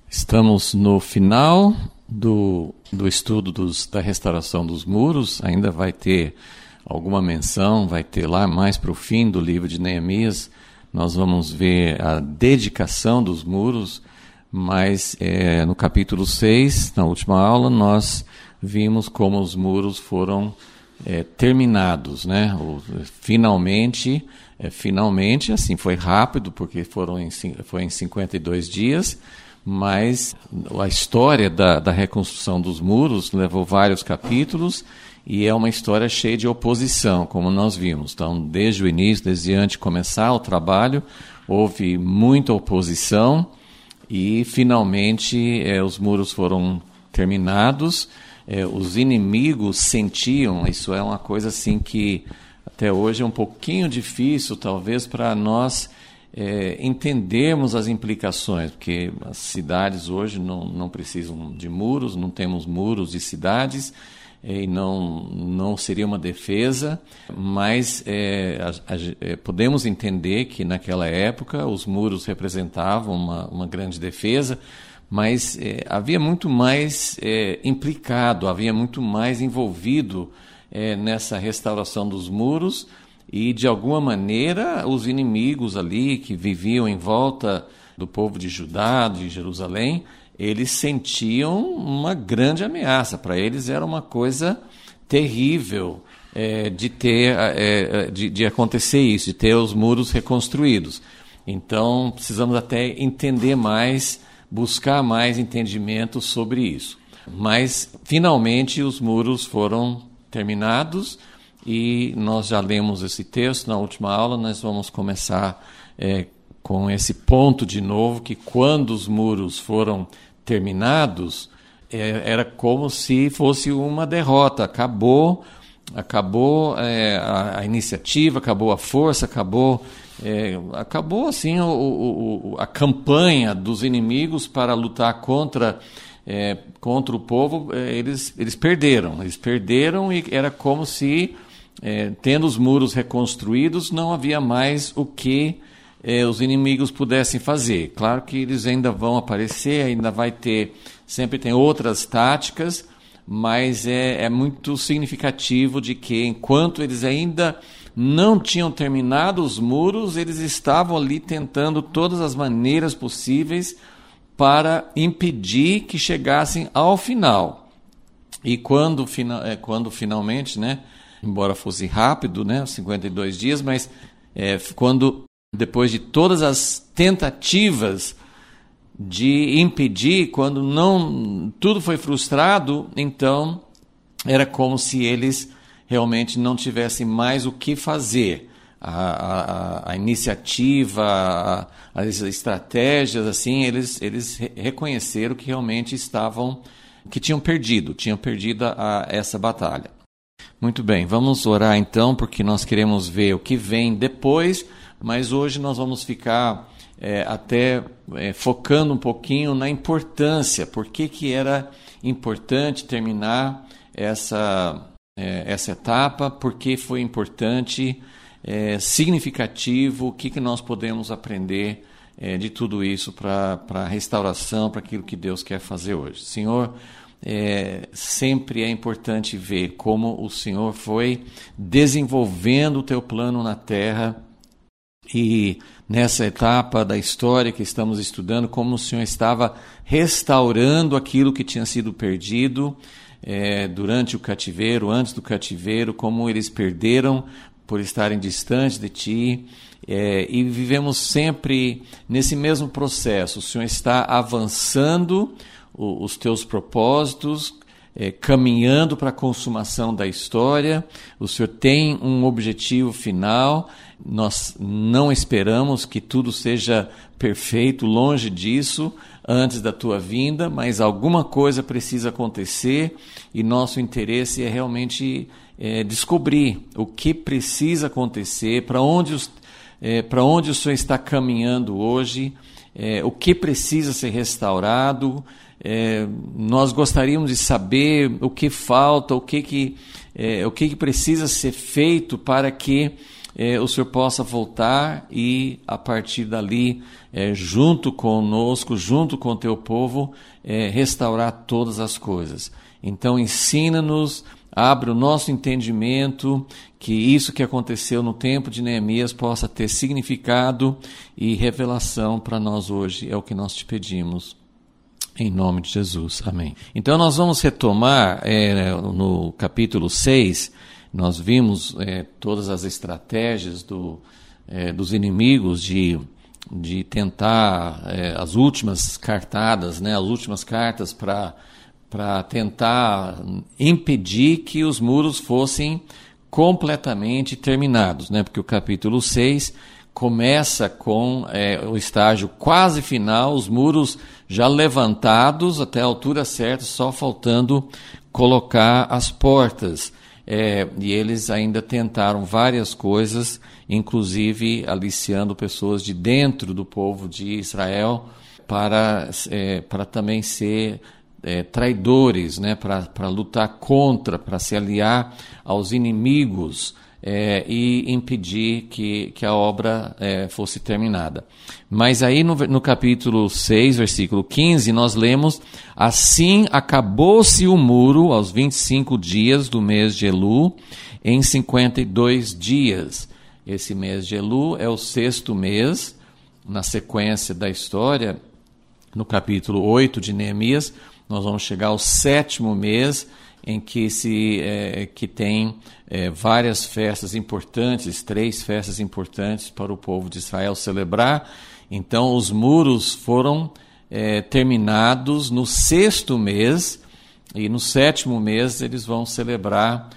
Estamos no final do estudo da restauração dos muros. Ainda vai ter alguma menção, vai ter lá mais para o fim do livro de Neemias. Nós vamos ver a dedicação dos muros, mas no capítulo 6, na última aula, nós vimos como os muros foram terminados, né? Finalmente, assim, foi rápido, porque foi em 52 dias, mas a história da reconstrução dos muros levou vários capítulos e é uma história cheia de oposição, como nós vimos. Então, desde o início, desde antes de começar o trabalho, houve muita oposição e, finalmente, os muros foram terminados. Os inimigos sentiam, isso é uma coisa assim que até hoje é um pouquinho difícil, talvez, para nós entendermos as implicações, porque as cidades hoje não precisam de muros, não temos muros de cidades, e não seria uma defesa, mas podemos entender que naquela época os muros representavam uma grande defesa, mas havia muito mais implicado, havia muito mais envolvido nessa restauração dos muros, e de alguma maneira os inimigos ali que viviam em volta do povo de Judá, de Jerusalém, eles sentiam uma grande ameaça. Para eles era uma coisa terrível de acontecer isso, de ter os muros reconstruídos. Então precisamos até entender mais, buscar mais entendimento sobre isso. Mas finalmente os muros foram terminados e nós já lemos esse texto na última aula. Nós vamos começar com esse ponto de novo, que quando os muros foram terminados, era como se fosse uma derrota. Acabou a iniciativa, acabou a força, acabou assim a campanha dos inimigos para lutar contra o povo. Eles perderam e era como se, tendo os muros reconstruídos, não havia mais o que os inimigos pudessem fazer. Claro que eles ainda vão aparecer, ainda sempre tem outras táticas, mas é muito significativo de que, enquanto eles ainda não tinham terminado os muros, eles estavam ali tentando todas as maneiras possíveis para impedir que chegassem ao final. E quando finalmente, né, embora fosse rápido, né, 52 dias, mas depois de todas as tentativas de impedir, quando tudo foi frustrado, então era como se eles realmente não tivessem mais o que fazer. A iniciativa, as estratégias, assim, eles reconheceram que realmente tinham perdido essa batalha. Muito bem, vamos orar então, porque nós queremos ver o que vem depois, mas hoje nós vamos ficar focando um pouquinho na importância, por que era importante terminar essa etapa, por que foi importante, significativo, o que nós podemos aprender de tudo isso para a restauração, para aquilo que Deus quer fazer hoje. Senhor, sempre é importante ver como o Senhor foi desenvolvendo o teu plano na terra, e nessa etapa da história que estamos estudando, como o Senhor estava restaurando aquilo que tinha sido perdido durante o cativeiro, antes do cativeiro, como eles perderam por estarem distantes de Ti, e vivemos sempre nesse mesmo processo. O Senhor está avançando os Teus propósitos, caminhando para a consumação da história. O Senhor tem um objetivo final. Nós não esperamos que tudo seja perfeito, longe disso, antes da Tua vinda, mas alguma coisa precisa acontecer, e nosso interesse é realmente descobrir o que precisa acontecer, para onde o Senhor está caminhando hoje, o que precisa ser restaurado. Nós gostaríamos de saber o que falta, o que precisa ser feito para que o Senhor possa voltar e, a partir dali, junto conosco, junto com o teu povo, restaurar todas as coisas. Então, ensina-nos, abre o nosso entendimento, que isso que aconteceu no tempo de Neemias possa ter significado e revelação para nós hoje. É o que nós te pedimos. Em nome de Jesus. Amém. Então, nós vamos retomar no capítulo 6, nós vimos todas as estratégias dos inimigos de tentar as últimas cartadas, as últimas cartas para tentar impedir que os muros fossem completamente terminados, porque o capítulo 6 começa com o estágio quase final, os muros já levantados até a altura certa, só faltando colocar as portas. E eles ainda tentaram várias coisas, inclusive aliciando pessoas de dentro do povo de Israel para também ser traidores, para lutar contra, para se aliar aos inimigos e impedir que a obra fosse terminada. Mas aí no capítulo 6, versículo 15, nós lemos: assim acabou-se o muro aos 25 dias do mês de Elu, em 52 dias. Esse mês de Elu é o 6º mês, na sequência da história, no capítulo 8 de Neemias, nós vamos chegar ao 7º mês, em que tem várias festas importantes, 3 festas importantes para o povo de Israel celebrar. Então, os muros foram terminados no 6º mês, e no 7º mês eles vão celebrar.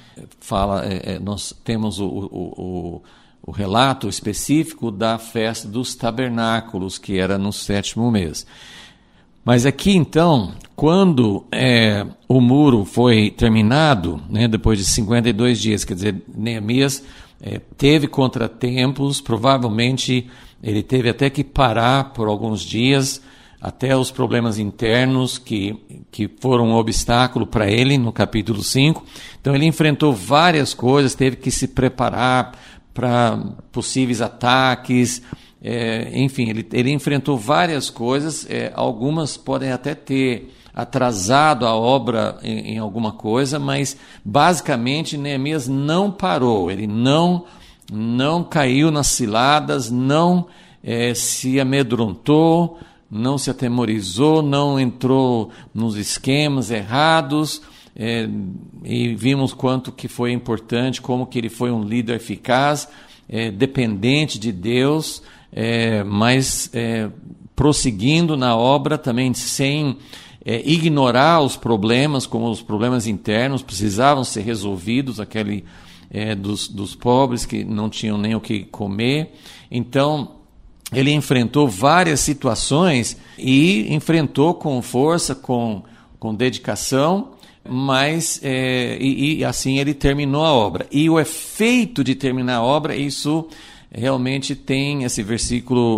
Nós temos o relato específico da festa dos tabernáculos, que era no 7º mês. Mas aqui, então, quando o muro foi terminado, depois de 52 dias, quer dizer, Neemias teve contratempos, provavelmente ele teve até que parar por alguns dias, até os problemas internos que foram um obstáculo para ele no capítulo 5. Então ele enfrentou várias coisas, teve que se preparar para possíveis ataques. Enfim, ele enfrentou várias coisas, algumas podem até ter atrasado a obra em alguma coisa, mas basicamente Neemias não parou, ele não caiu nas ciladas, não se amedrontou, não se atemorizou, não entrou nos esquemas errados, e vimos quanto que foi importante, como que ele foi um líder eficaz, dependente de Deus, mas prosseguindo na obra também sem ignorar os problemas, como os problemas internos precisavam ser resolvidos, dos pobres que não tinham nem o que comer. Então, ele enfrentou várias situações e enfrentou com força, com dedicação, mas e assim ele terminou a obra. E o efeito de terminar a obra, isso realmente tem esse versículo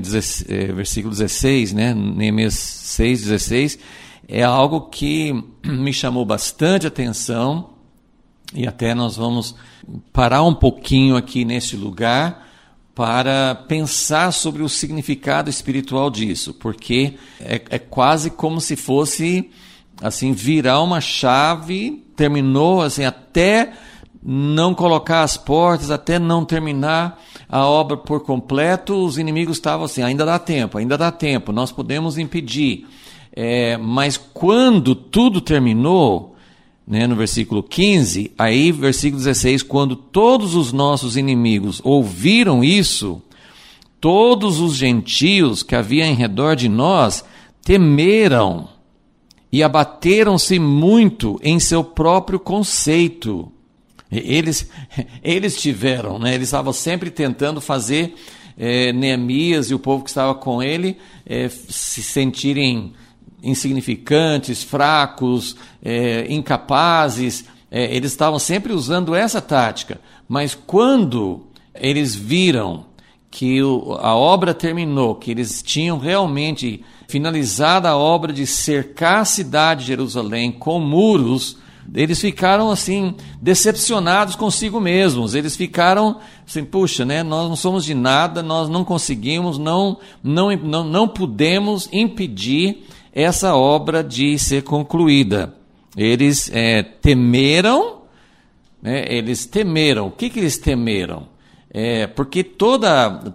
16, Neemias 6:16, é algo que me chamou bastante atenção, e até nós vamos parar um pouquinho aqui neste lugar para pensar sobre o significado espiritual disso, porque é quase como se fosse assim, virar uma chave, terminou assim, até não colocar as portas, até não terminar a obra por completo, os inimigos estavam assim, ainda dá tempo, nós podemos impedir. Mas quando tudo terminou, no versículo 15, aí versículo 16, quando todos os nossos inimigos ouviram isso, todos os gentios que havia em redor de nós temeram e abateram-se muito em seu próprio conceito. Eles tiveram, eles estavam sempre tentando fazer Neemias e o povo que estava com ele se sentirem insignificantes, fracos, incapazes. Eles estavam sempre usando essa tática. Mas quando eles viram que a obra terminou, que eles tinham realmente finalizado a obra de cercar a cidade de Jerusalém com muros, Eles ficaram assim decepcionados consigo mesmos. Eles ficaram assim, puxa, né? Nós não somos de nada, nós não conseguimos, não pudemos impedir essa obra de ser concluída. Eles temeram, né? Eles temeram. O que eles temeram? Porque todo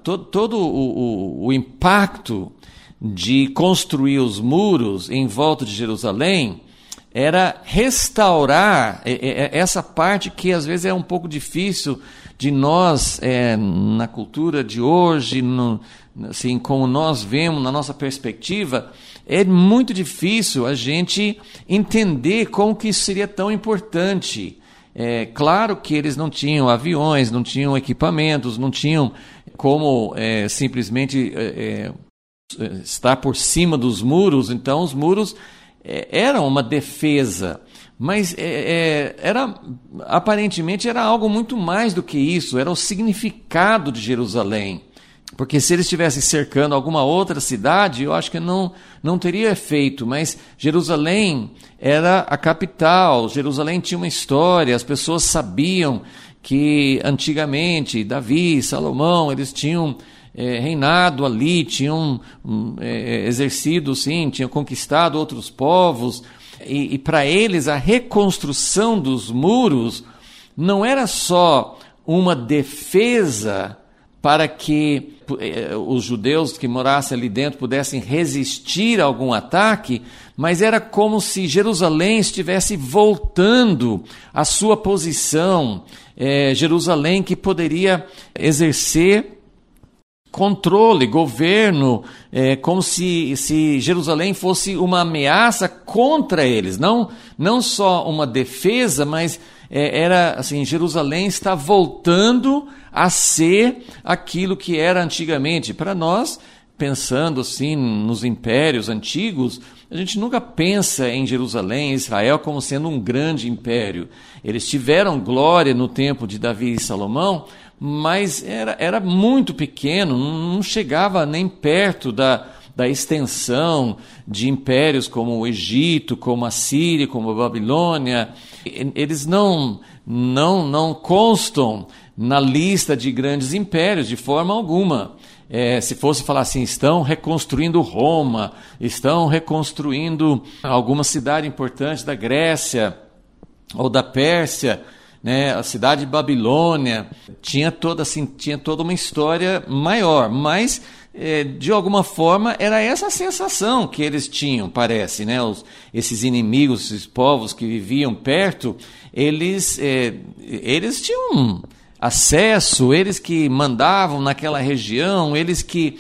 o impacto de construir os muros em volta de Jerusalém era restaurar essa parte que às vezes é um pouco difícil de nós, na cultura de hoje, assim, como nós vemos na nossa perspectiva, é muito difícil a gente entender como que isso seria tão importante. Claro que eles não tinham aviões, não tinham equipamentos, não tinham como simplesmente estar por cima dos muros. Então os muros eram uma defesa, mas aparentemente era algo muito mais do que isso, era o significado de Jerusalém. Porque se eles estivessem cercando alguma outra cidade, eu acho que não teria efeito, mas Jerusalém era a capital, Jerusalém tinha uma história, as pessoas sabiam que antigamente Davi, Salomão, eles tinham reinado ali, tinham exercido, sim, tinham conquistado outros povos, e para eles a reconstrução dos muros não era só uma defesa para que os judeus que morassem ali dentro pudessem resistir a algum ataque, mas era como se Jerusalém estivesse voltando à sua posição, Jerusalém que poderia exercer controle, governo, como se Jerusalém fosse uma ameaça contra eles, não só uma defesa, mas era assim, Jerusalém está voltando a ser aquilo que era antigamente. Para nós, pensando assim nos impérios antigos, a gente nunca pensa em Jerusalém, em Israel, como sendo um grande império. Eles tiveram glória no tempo de Davi e Salomão, mas era muito pequeno, não chegava nem perto da extensão de impérios como o Egito, como a Síria, como a Babilônia. Eles não constam na lista de grandes impérios de forma alguma. Se fosse falar assim, estão reconstruindo Roma, estão reconstruindo alguma cidade importante da Grécia ou da Pérsia, né? A cidade de Babilônia tinha toda uma história maior, mas de alguma forma era essa a sensação que eles tinham, parece, né? Esses inimigos, esses povos que viviam perto, eles tinham acesso, eles que mandavam naquela região, eles que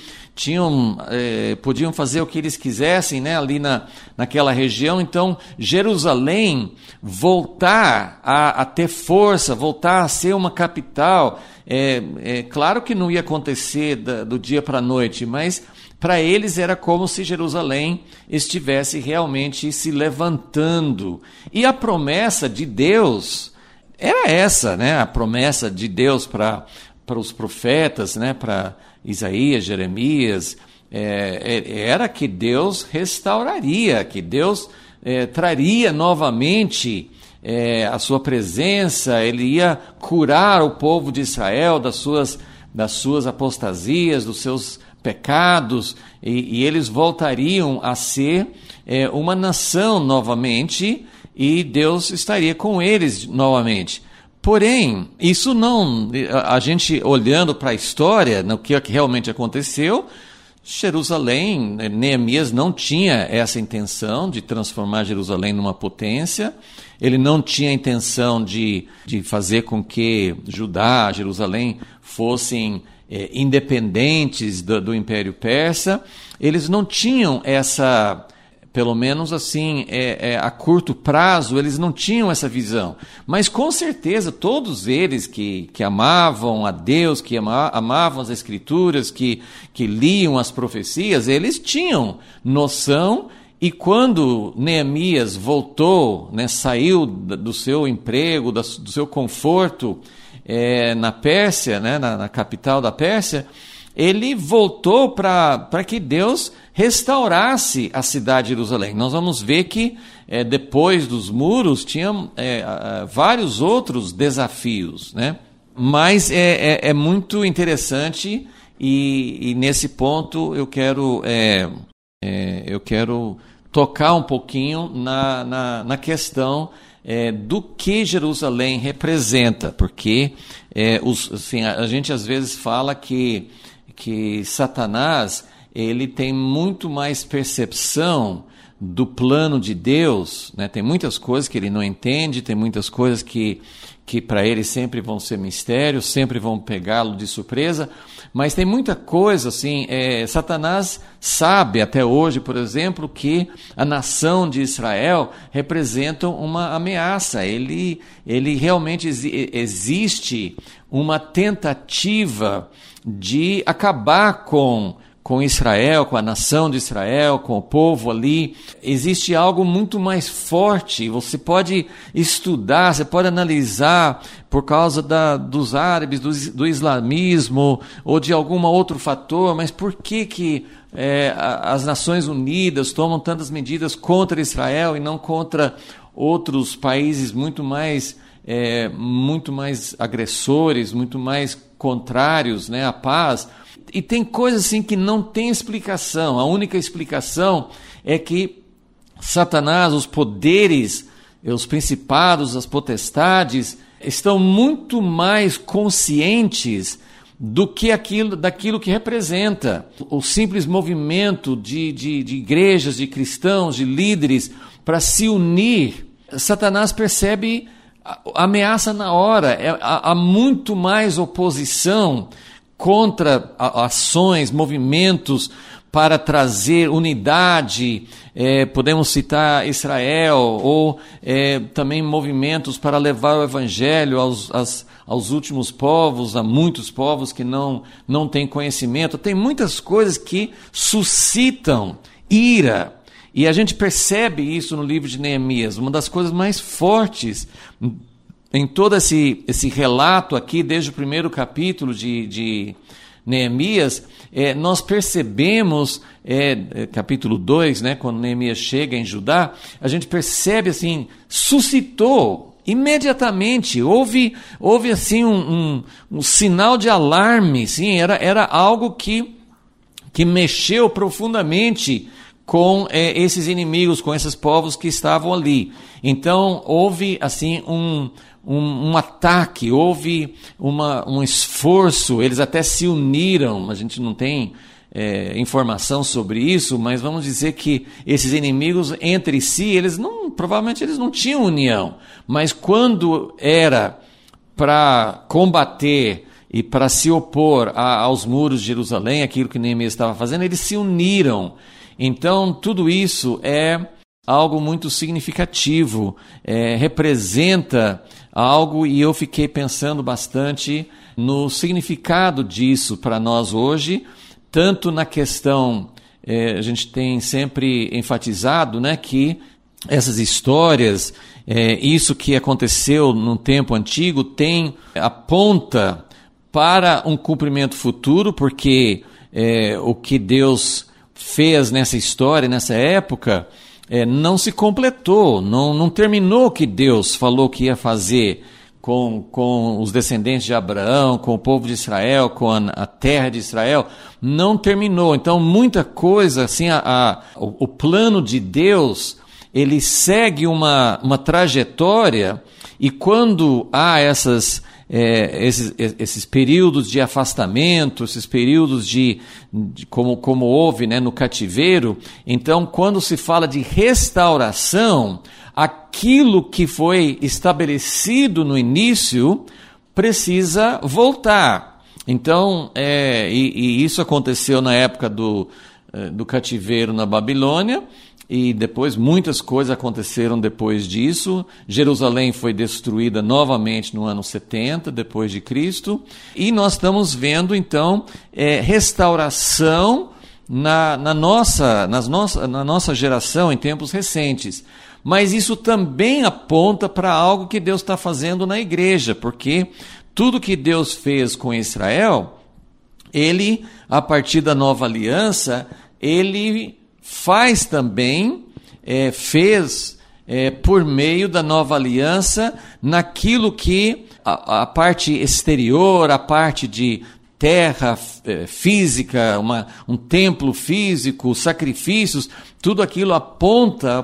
podiam fazer o que eles quisessem, né, ali naquela região. Então Jerusalém voltar a ter força, voltar a ser uma capital, claro que não ia acontecer do dia para a noite, mas para eles era como se Jerusalém estivesse realmente se levantando. E a promessa de Deus era essa, né? A promessa de Deus para os profetas, né? Para Isaías, Jeremias, era que Deus restauraria, que Deus traria novamente a sua presença, ele ia curar o povo de Israel das suas apostasias, dos seus pecados, e eles voltariam a ser uma nação novamente, e Deus estaria com eles novamente. Porém, isso não, a gente olhando para a história, no que realmente aconteceu, Jerusalém, Neemias não tinha essa intenção de transformar Jerusalém numa potência, ele não tinha a intenção de fazer com que Judá, Jerusalém, fossem independentes do Império Persa. Eles não tinham essa, pelo menos assim, a curto prazo, eles não tinham essa visão. Mas com certeza todos eles que amavam a Deus, que amavam as Escrituras, que liam as profecias, eles tinham noção. E quando Neemias voltou, né, saiu do seu emprego, do seu conforto na Pérsia, né, na capital da Pérsia, ele voltou para que Deus restaurasse a cidade de Jerusalém. Nós vamos ver que depois dos muros tinham vários outros desafios, né? Mas é muito interessante e nesse ponto eu quero tocar um pouquinho na questão do que Jerusalém representa, porque a gente às vezes fala que Satanás ele tem muito mais percepção do plano de Deus, né? Tem muitas coisas que ele não entende, tem muitas coisas que para ele sempre vão ser mistérios, sempre vão pegá-lo de surpresa, mas tem muita coisa, assim, Satanás sabe até hoje, por exemplo, que a nação de Israel representa uma ameaça, ele realmente existe uma tentativa de acabar com Israel, com a nação de Israel, com o povo ali. Existe algo muito mais forte. Você pode estudar, você pode analisar por causa dos árabes, do islamismo ou de algum outro fator, mas por que as Nações Unidas tomam tantas medidas contra Israel e não contra outros países muito mais agressores, muito mais contrários, né, à paz? E tem coisas assim que não tem explicação. A única explicação é que Satanás, os poderes, os principados, as potestades, estão muito mais conscientes daquilo que representa. O simples movimento de igrejas, de cristãos, de líderes para se unir. Satanás percebe a ameaça na hora. Há muito mais oposição contra ações, movimentos para trazer unidade, podemos citar Israel, ou também movimentos para levar o evangelho aos últimos povos, a muitos povos que não têm conhecimento. Tem muitas coisas que suscitam ira, e a gente percebe isso no livro de Neemias. Uma das coisas mais fortes em todo esse relato aqui, desde o primeiro capítulo de Neemias, nós percebemos, capítulo 2, né, quando Neemias chega em Judá, a gente percebe assim, suscitou imediatamente, houve assim um sinal de alarme, sim, era algo que mexeu profundamente com esses inimigos, com esses povos que estavam ali. Então houve assim um ataque, houve um esforço, eles até se uniram, a gente não tem informação sobre isso, mas vamos dizer que esses inimigos entre si, provavelmente eles não tinham união, mas quando era para combater e para se opor aos muros de Jerusalém, aquilo que Neemias estava fazendo, eles se uniram. Então tudo isso é algo muito significativo, representa algo, e eu fiquei pensando bastante no significado disso para nós hoje, tanto na questão, a gente tem sempre enfatizado, né, que essas histórias, isso que aconteceu no tempo antigo, aponta para um cumprimento futuro, porque o que Deus fez nessa história, nessa época, não se completou, não terminou o que Deus falou que ia fazer com os descendentes de Abraão, com o povo de Israel, com a terra de Israel, não terminou. Então, muita coisa, assim, o plano de Deus, ele segue uma trajetória, e quando há esses períodos de afastamento, esses períodos como houve, né, no cativeiro, então quando se fala de restauração, aquilo que foi estabelecido no início precisa voltar. Então, e isso aconteceu na época do cativeiro na Babilônia, e depois muitas coisas aconteceram depois disso. Jerusalém foi destruída novamente no ano 70 depois de Cristo, e nós estamos vendo então restauração na nossa geração em tempos recentes. Mas isso também aponta para algo que Deus está fazendo na igreja, porque tudo que Deus fez com Israel, ele, a partir da nova aliança, ele faz também, fez por meio da nova aliança, naquilo que a parte exterior, a parte de terra física, um templo físico, sacrifícios, tudo aquilo aponta,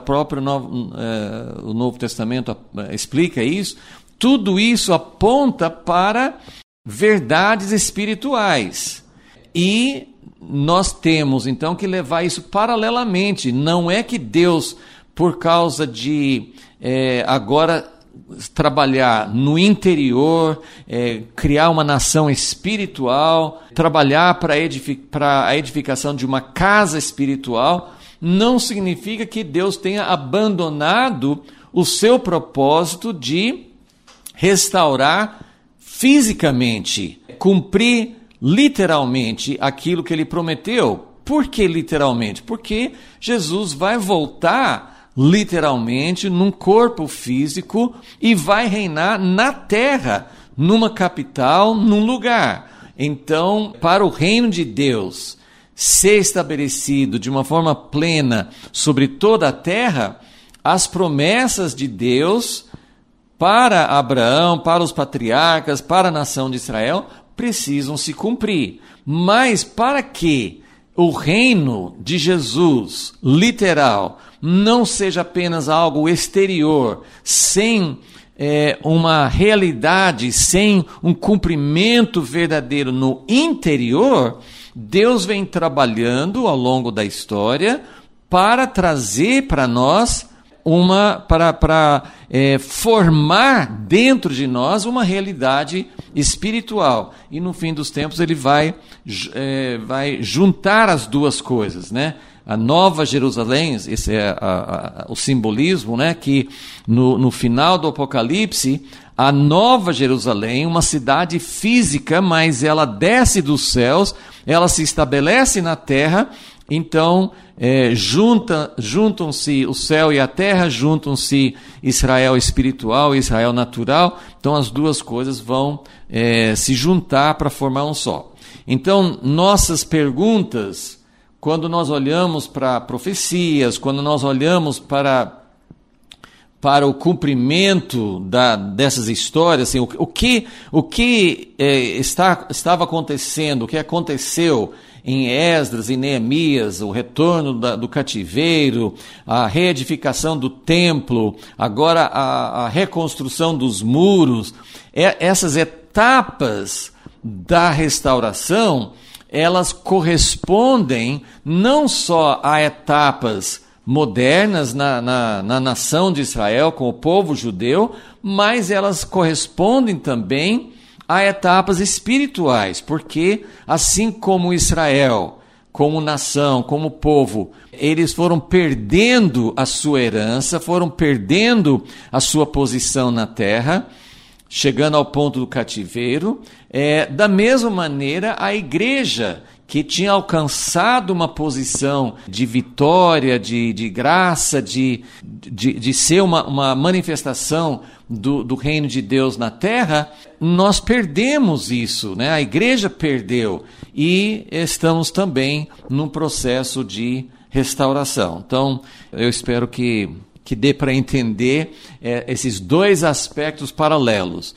o Novo Testamento explica isso, tudo isso aponta para verdades espirituais. E nós temos, então, que levar isso paralelamente. Não é que Deus, por causa de agora trabalhar no interior, criar uma nação espiritual, trabalhar para a edificação de uma casa espiritual, não significa que Deus tenha abandonado o seu propósito de restaurar fisicamente, cumprir literalmente aquilo que ele prometeu. Por que literalmente? Porque Jesus vai voltar literalmente num corpo físico e vai reinar na terra, numa capital, num lugar. Então, para o reino de Deus ser estabelecido de uma forma plena sobre toda a terra, as promessas de Deus para Abraão, para os patriarcas, para a nação de Israel, precisam se cumprir. Mas para que o reino de Jesus, literal, não seja apenas algo exterior, sem uma realidade, sem um cumprimento verdadeiro no interior, Deus vem trabalhando ao longo da história para trazer para nós para formar dentro de nós uma realidade espiritual. E no fim dos tempos ele vai juntar as duas coisas, né? A Nova Jerusalém, esse é o simbolismo, né? Que no final do Apocalipse, a Nova Jerusalém, uma cidade física, mas ela desce dos céus, ela se estabelece na terra. Então, juntam-se o céu e a terra, juntam-se Israel espiritual e Israel natural. Então, as duas coisas vão se juntar para formar um só. Então, nossas perguntas, quando nós olhamos para profecias, quando nós olhamos para o cumprimento dessas histórias, assim, o que estava acontecendo, o que aconteceu em Esdras e Neemias, o retorno do cativeiro, a reedificação do templo, agora a reconstrução dos muros, essas etapas da restauração, elas correspondem não só a etapas modernas na nação de Israel, com o povo judeu, mas elas correspondem também a etapas espirituais, porque assim como Israel, como nação, como povo, eles foram perdendo a sua herança, foram perdendo a sua posição na terra, chegando ao ponto do cativeiro. Da mesma maneira, a igreja, que tinha alcançado uma posição de vitória, de graça, de ser uma manifestação do reino de Deus na terra, nós perdemos isso, né? A igreja perdeu e estamos também num processo de restauração. Então, eu espero que dê para entender esses dois aspectos paralelos.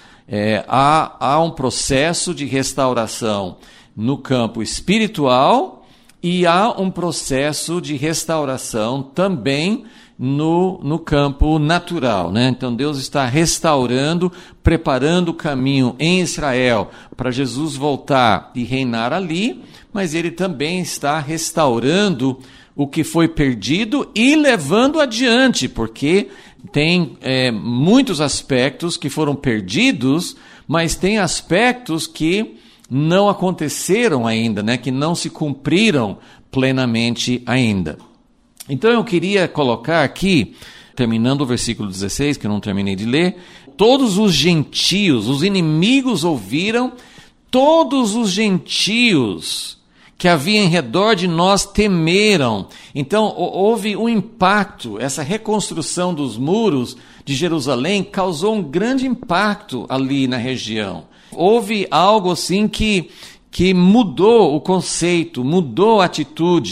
Há um processo de restauração no campo espiritual e há um processo de restauração também no campo natural, né? Então Deus está restaurando, preparando o caminho em Israel para Jesus voltar e reinar ali, mas ele também está restaurando o que foi perdido e levando adiante, porque tem muitos aspectos que foram perdidos, mas tem aspectos que não aconteceram ainda, né? Que não se cumpriram plenamente ainda. Então eu queria colocar aqui, terminando o versículo 16, que eu não terminei de ler, todos os gentios, os inimigos ouviram, todos os gentios que havia em redor de nós temeram. Então houve um impacto, essa reconstrução dos muros de Jerusalém causou um grande impacto ali na região. Houve algo assim que mudou o conceito, mudou a atitude.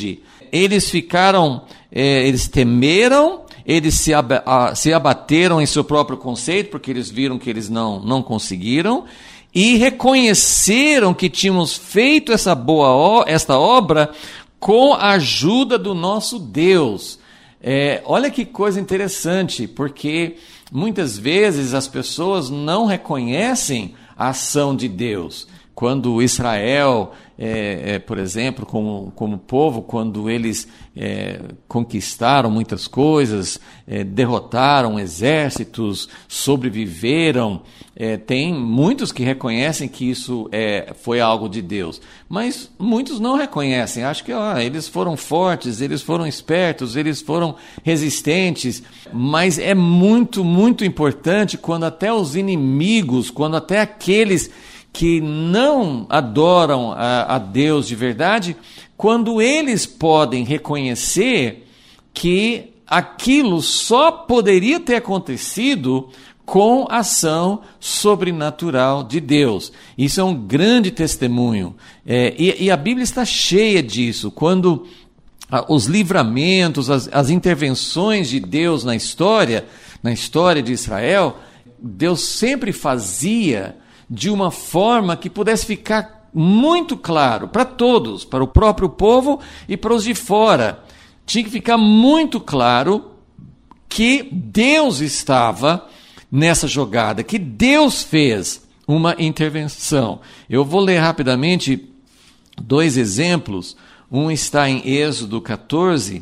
eles ficaram, eles temeram, eles se abateram em seu próprio conceito, porque eles viram que eles não conseguiram, e reconheceram que tínhamos feito esta obra com a ajuda do nosso Deus. Olha que coisa interessante, porque muitas vezes as pessoas não reconhecem a ação de Deus. Quando Israel, por exemplo, como povo, quando eles conquistaram muitas coisas, derrotaram exércitos, sobreviveram, tem muitos que reconhecem que isso foi algo de Deus, mas muitos não reconhecem, acham que eles foram fortes, eles foram espertos, eles foram resistentes, mas é muito, muito importante quando até os inimigos, quando até aqueles que não adoram a Deus de verdade, quando eles podem reconhecer que aquilo só poderia ter acontecido com a ação sobrenatural de Deus. Isso é um grande testemunho. E a Bíblia está cheia disso. Quando os livramentos, as intervenções de Deus na história de Israel, Deus sempre fazia de uma forma que pudesse ficar muito claro para todos, para o próprio povo e para os de fora. Tinha que ficar muito claro que Deus estava nessa jogada, que Deus fez uma intervenção. Eu vou ler rapidamente 2 exemplos. Um está em Êxodo 14,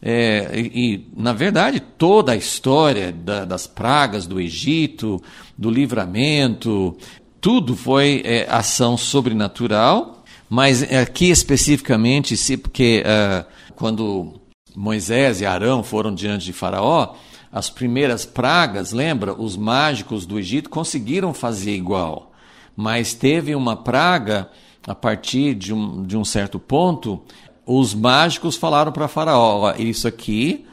e na verdade toda a história das pragas do Egito, do livramento, tudo foi ação sobrenatural, mas aqui especificamente, porque quando Moisés e Arão foram diante de Faraó, as primeiras pragas, lembra? Os mágicos do Egito conseguiram fazer igual, mas teve uma praga, a partir de um certo ponto, os mágicos falaram para Faraó, isso aqui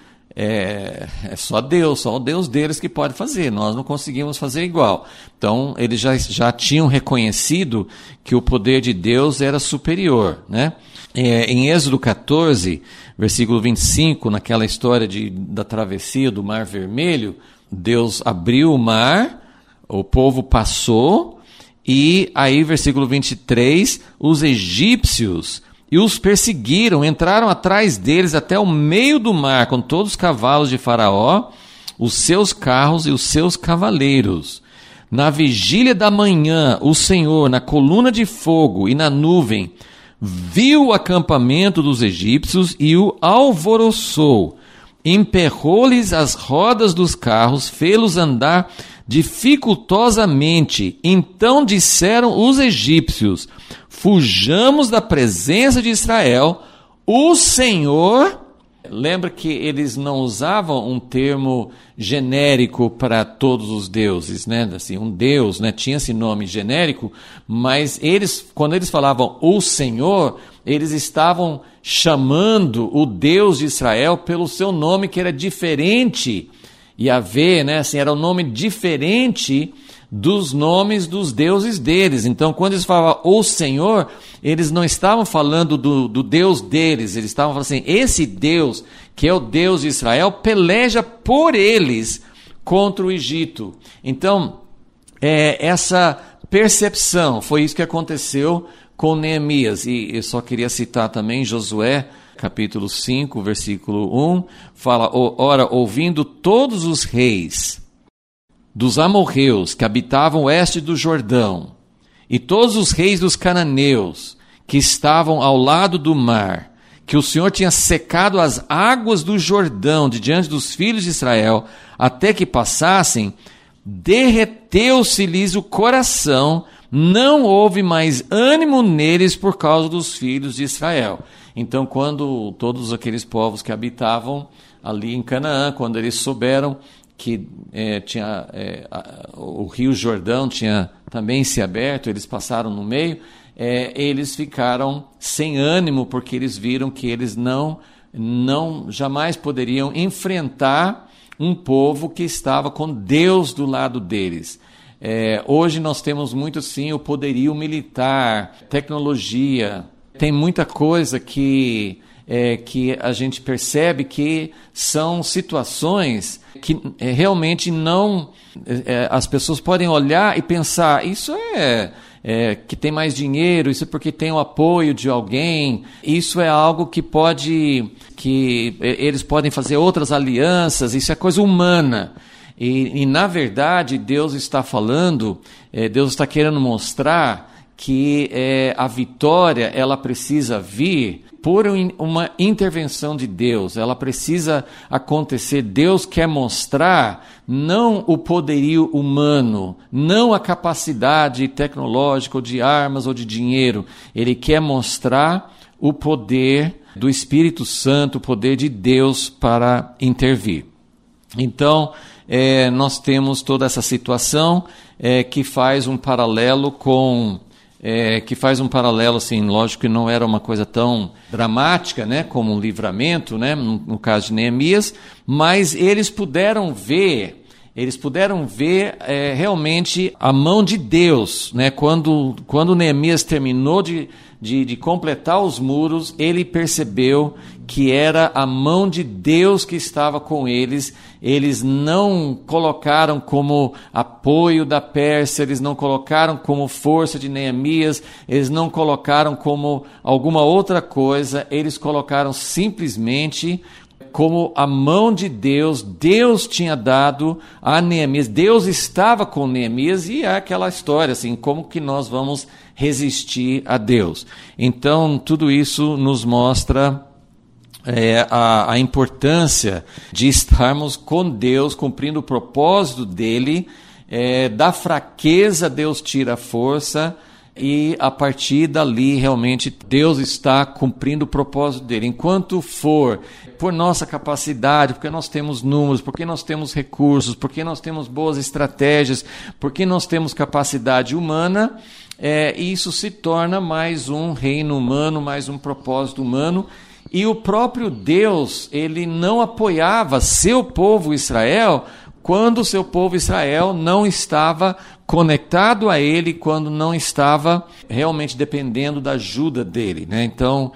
é só o Deus deles que pode fazer, nós não conseguimos fazer igual. Então, eles já tinham reconhecido que o poder de Deus era superior, né? Em Êxodo 14, versículo 25, naquela história da travessia do Mar Vermelho, Deus abriu o mar, o povo passou, e aí, versículo 23, os egípcios e os perseguiram, entraram atrás deles até o meio do mar, com todos os cavalos de Faraó, os seus carros e os seus cavaleiros. Na vigília da manhã, o Senhor, na coluna de fogo e na nuvem, viu o acampamento dos egípcios e o alvoroçou. Emperrou-lhes as rodas dos carros, fê-los andar dificultosamente. Então disseram os egípcios: fujamos da presença de Israel, o Senhor... Lembra que eles não usavam um termo genérico para todos os deuses, né? Assim, um deus, né? Tinha esse nome genérico, mas quando eles falavam o Senhor, eles estavam chamando o Deus de Israel pelo seu nome, que era diferente. Yahvé, né? Assim, era um nome diferente dos nomes dos deuses deles. Então, quando eles falavam o Senhor, eles não estavam falando do Deus deles, eles estavam falando assim, esse Deus, que é o Deus de Israel, peleja por eles contra o Egito. Então, essa percepção, foi isso que aconteceu com Neemias. E eu só queria citar também Josué, capítulo 5, versículo 1, fala: ora, ouvindo todos os reis dos amorreus que habitavam oeste do Jordão, e todos os reis dos cananeus que estavam ao lado do mar, que o Senhor tinha secado as águas do Jordão de diante dos filhos de Israel, até que passassem, derreteu-se-lhes o coração, não houve mais ânimo neles por causa dos filhos de Israel. Então, quando todos aqueles povos que habitavam ali em Canaã, quando eles souberam que o rio Jordão tinha também se aberto, eles passaram no meio, eles ficaram sem ânimo, porque eles viram que eles jamais poderiam enfrentar um povo que estava com Deus do lado deles. Hoje nós temos muito, sim, o poderio militar, tecnologia, tem muita coisa que que a gente percebe que são situações que realmente não... as pessoas podem olhar e pensar, isso que tem mais dinheiro, isso é porque tem o apoio de alguém, isso é algo que eles podem fazer outras alianças, isso é coisa humana. E na verdade, Deus está falando, Deus está querendo mostrar que a vitória, ela precisa vir por uma intervenção de Deus, ela precisa acontecer. Deus quer mostrar não o poderio humano, não a capacidade tecnológica ou de armas ou de dinheiro, Ele quer mostrar o poder do Espírito Santo, o poder de Deus para intervir. Então, nós temos toda essa situação que faz um paralelo assim, lógico que não era uma coisa tão dramática, né, como um livramento, né, no caso de Neemias, mas eles puderam ver realmente a mão de Deus, né, quando Neemias terminou de completar os muros, ele percebeu que era a mão de Deus que estava com eles. Eles não colocaram como apoio da Pérsia, eles não colocaram como força de Neemias, eles não colocaram como alguma outra coisa, eles colocaram simplesmente como a mão de Deus. Deus tinha dado a Neemias, Deus estava com Neemias, e é aquela história, assim, como que nós vamos resistir a Deus? Então, tudo isso nos mostra a importância de estarmos com Deus, cumprindo o propósito dele. Da fraqueza Deus tira a força, e a partir dali realmente Deus está cumprindo o propósito dele. Enquanto for por nossa capacidade, porque nós temos números, porque nós temos recursos, porque nós temos boas estratégias, porque nós temos capacidade humana, isso se torna mais um reino humano, mais um propósito humano. E o próprio Deus, ele não apoiava seu povo Israel quando o seu povo Israel não estava conectado a ele, quando não estava realmente dependendo da ajuda dele, né? Então,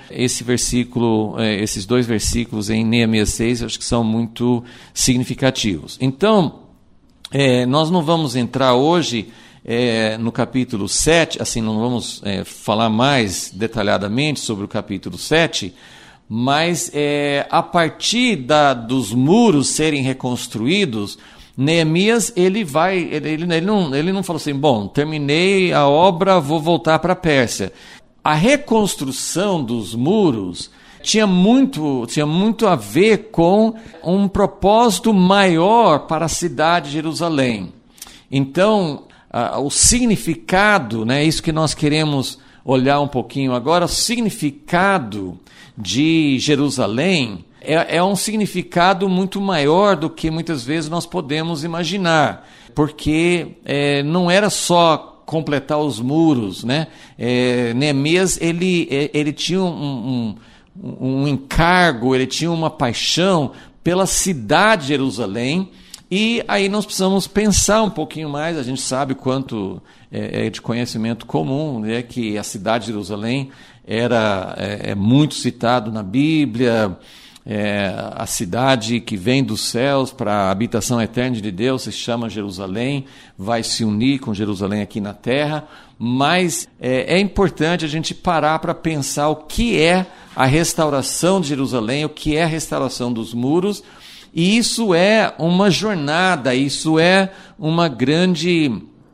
esses dois versículos em Neemias 6, acho que são muito significativos. Então, nós não vamos entrar hoje no capítulo 7, assim, não vamos falar mais detalhadamente sobre o capítulo 7, mas a partir dos muros serem reconstruídos, Neemias ele não falou assim, bom, terminei a obra, vou voltar para a Pérsia. A reconstrução dos muros tinha muito a ver com um propósito maior para a cidade de Jerusalém. Então, o significado, né, isso que nós queremos olhar um pouquinho agora, o significado de Jerusalém é um significado muito maior do que muitas vezes nós podemos imaginar, porque não era só completar os muros, né? Neemias ele tinha um encargo, ele tinha uma paixão pela cidade de Jerusalém. E aí nós precisamos pensar um pouquinho mais. A gente sabe quanto é de conhecimento comum, né, que a cidade de Jerusalém é muito citado na Bíblia. A cidade que vem dos céus para a habitação eterna de Deus se chama Jerusalém, vai se unir com Jerusalém aqui na terra, mas é importante a gente parar para pensar o que é a restauração de Jerusalém, o que é a restauração dos muros. E isso é uma jornada, isso é uma grande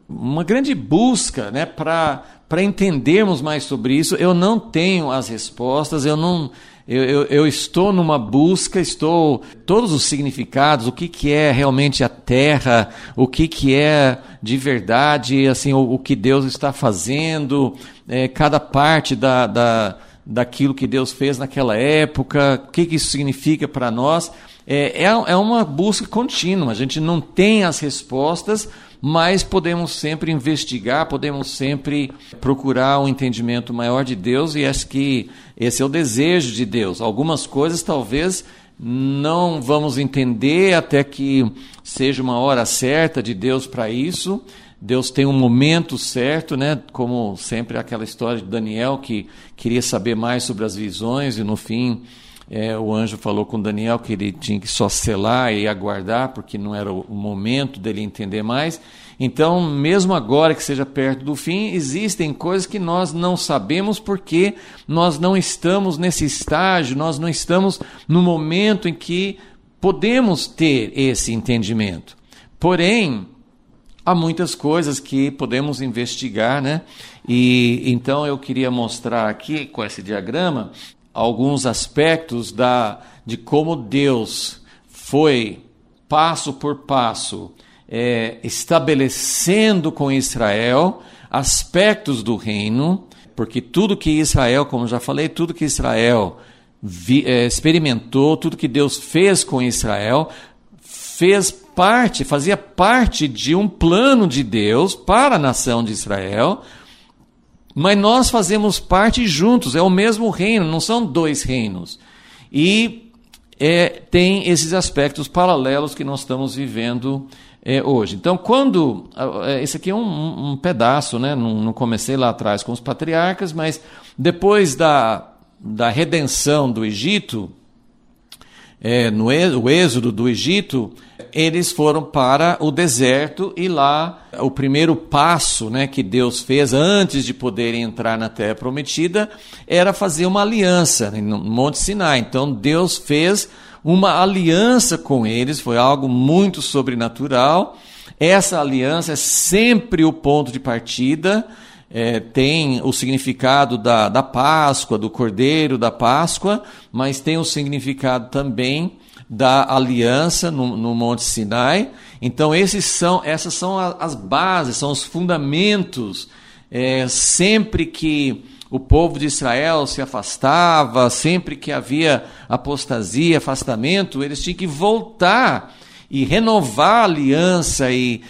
busca, né, para entendermos mais sobre isso. Eu não tenho as respostas, eu estou numa busca, todos os significados, o que é realmente a terra, o que é de verdade, assim, o que Deus está fazendo, cada parte daquilo que Deus fez naquela época, o que isso significa para nós. É uma busca contínua, a gente não tem as respostas, mas podemos sempre investigar, podemos sempre procurar um entendimento maior de Deus, e acho que esse é o desejo de Deus. Algumas coisas talvez não vamos entender até que seja uma hora certa de Deus para isso. Deus tem um momento certo, né? Como sempre aquela história de Daniel que queria saber mais sobre as visões e no fim O anjo falou com Daniel que ele tinha que só selar e aguardar, porque não era o momento dele entender mais. Então, mesmo agora que seja perto do fim, existem coisas que nós não sabemos porque nós não estamos nesse estágio, nós não estamos no momento em que podemos ter esse entendimento. Porém, há muitas coisas que podemos investigar, né? E então eu queria mostrar aqui, com esse diagrama, alguns aspectos de como Deus foi, passo por passo, estabelecendo com Israel aspectos do reino, porque tudo que Israel, como já falei, tudo que Israel experimentou, tudo que Deus fez com Israel, fazia parte de um plano de Deus para a nação de Israel, mas nós fazemos parte juntos, é o mesmo reino, não são dois reinos. E tem esses aspectos paralelos que nós estamos vivendo hoje. Então, esse aqui é um pedaço, né? Não comecei lá atrás com os patriarcas, mas depois da redenção do Egito, o êxodo do Egito, eles foram para o deserto e lá o primeiro passo, né, que Deus fez antes de poderem entrar na Terra Prometida era fazer uma aliança no Monte Sinai. Então Deus fez uma aliança com eles, foi algo muito sobrenatural. Essa aliança é sempre o ponto de partida. Tem o significado da Páscoa, do Cordeiro da Páscoa, mas tem o significado também da aliança no Monte Sinai. Então essas são as bases, são os fundamentos. Sempre que o povo de Israel se afastava, sempre que havia apostasia, afastamento, eles tinham que voltar e renovar a aliança e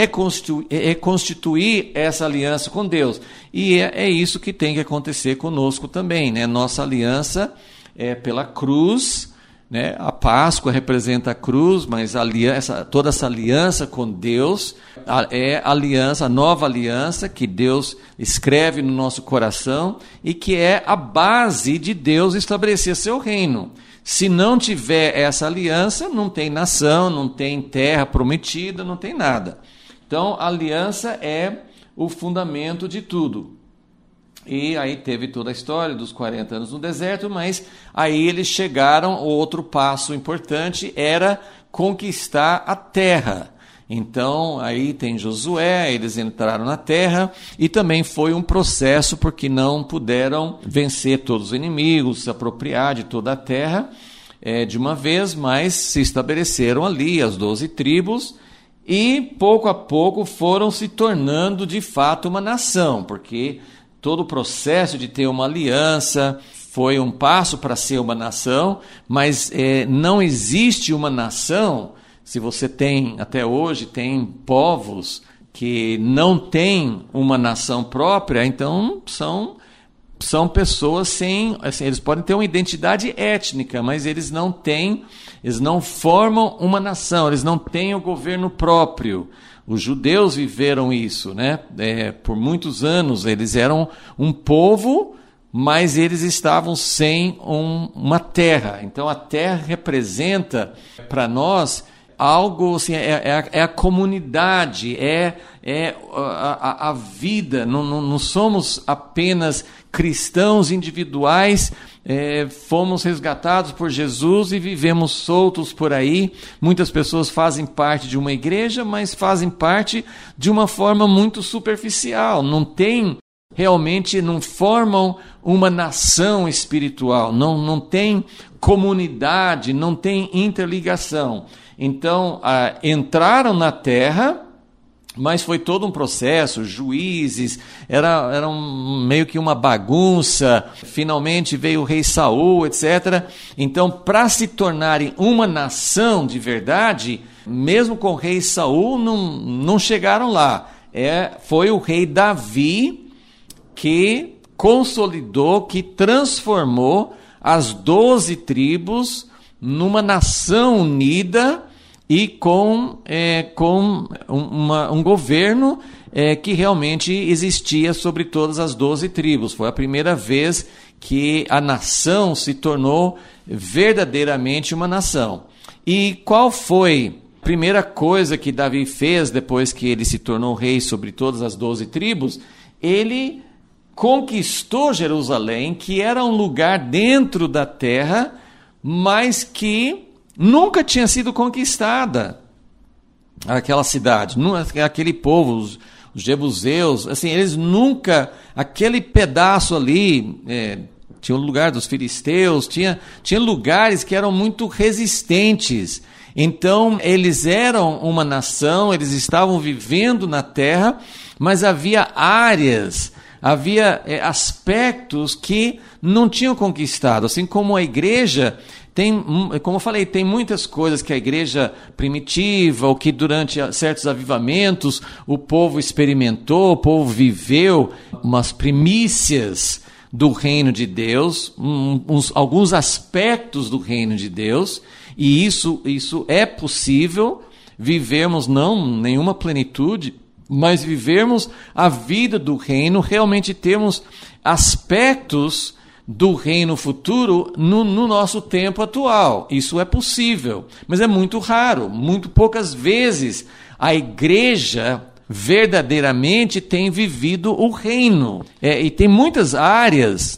reconstituir essa aliança com Deus. E é isso que tem que acontecer conosco também, né? Nossa aliança é pela cruz, né? A Páscoa representa a cruz, mas toda essa aliança com Deus é a nova aliança que Deus escreve no nosso coração e que é a base de Deus estabelecer seu reino. Se não tiver essa aliança, não tem nação, não tem terra prometida, não tem nada. Então, a aliança é o fundamento de tudo. E aí teve toda a história dos 40 anos no deserto, mas aí eles chegaram, outro passo importante era conquistar a terra. Então, aí tem Josué, eles entraram na terra e também foi um processo porque não puderam vencer todos os inimigos, se apropriar de toda a terra de uma vez, mas se estabeleceram ali as 12 tribos e pouco a pouco foram se tornando de fato uma nação, porque todo o processo de ter uma aliança foi um passo para ser uma nação, mas não existe uma nação. Se você tem, até hoje, tem povos que não têm uma nação própria, então são pessoas sem, assim, eles podem ter uma identidade étnica, mas eles não formam uma nação, eles não têm o governo próprio. Os judeus viveram isso, né? Por muitos anos eles eram um povo, mas eles estavam sem uma terra. Então a terra representa para nós algo assim, é a comunidade, a vida. Não somos apenas cristãos individuais, fomos resgatados por Jesus e vivemos soltos por aí. Muitas pessoas fazem parte de uma igreja, mas fazem parte de uma forma muito superficial. Realmente não formam uma nação espiritual, não tem comunidade, não tem interligação. Então, entraram na terra, mas foi todo um processo, juízes, era meio que uma bagunça, finalmente veio o rei Saul, etc. Então, para se tornarem uma nação de verdade, mesmo com o rei Saul, não chegaram lá. Foi o rei Davi que consolidou, que transformou as 12 tribos numa nação unida e com um governo que realmente existia sobre todas as 12 tribos. Foi a primeira vez que a nação se tornou verdadeiramente uma nação. E qual foi a primeira coisa que Davi fez depois que ele se tornou rei sobre todas as 12 tribos? Ele conquistou Jerusalém, que era um lugar dentro da terra, mas que nunca tinha sido conquistada. Aquela cidade, aquele povo, os jebuseus, assim, eles nunca, aquele pedaço ali, tinha o lugar dos filisteus, tinha lugares que eram muito resistentes. Então, eles eram uma nação, eles estavam vivendo na terra, mas havia áreas, havia aspectos que não tinham conquistado. Assim como a igreja tem, como eu falei, tem muitas coisas que a igreja primitiva, ou que durante certos avivamentos o povo experimentou, o povo viveu umas primícias do reino de Deus, alguns aspectos do reino de Deus, e isso é possível, vivermos não nenhuma plenitude, mas vivermos a vida do reino, realmente termos aspectos do reino futuro no nosso tempo atual. Isso é possível, mas é muito raro, muito poucas vezes a igreja verdadeiramente tem vivido o reino. E tem muitas áreas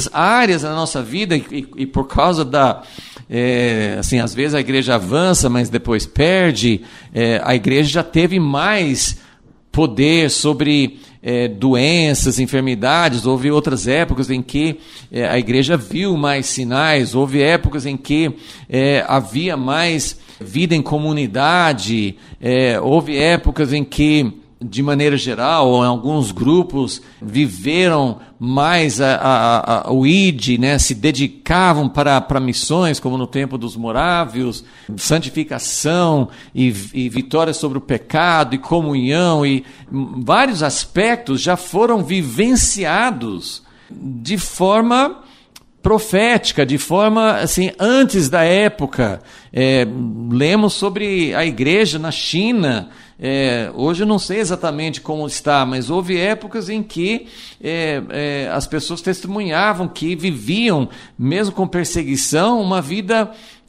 na nossa vida, e por causa da... assim, às vezes a igreja avança, mas depois perde. A igreja já teve mais poder sobre doenças, enfermidades. Houve outras épocas em que a igreja viu mais sinais, houve épocas em que havia mais vida em comunidade, houve épocas em que, de maneira geral, ou em alguns grupos, viveram mais o ID, né? Se dedicavam para missões, como no tempo dos morávios, santificação e vitória sobre o pecado e comunhão, e vários aspectos já foram vivenciados de forma profética, de forma assim, antes da época. Lemos sobre a igreja na China. Hoje eu não sei exatamente como está, mas houve épocas em que as pessoas testemunhavam que viviam, mesmo com perseguição, uma vida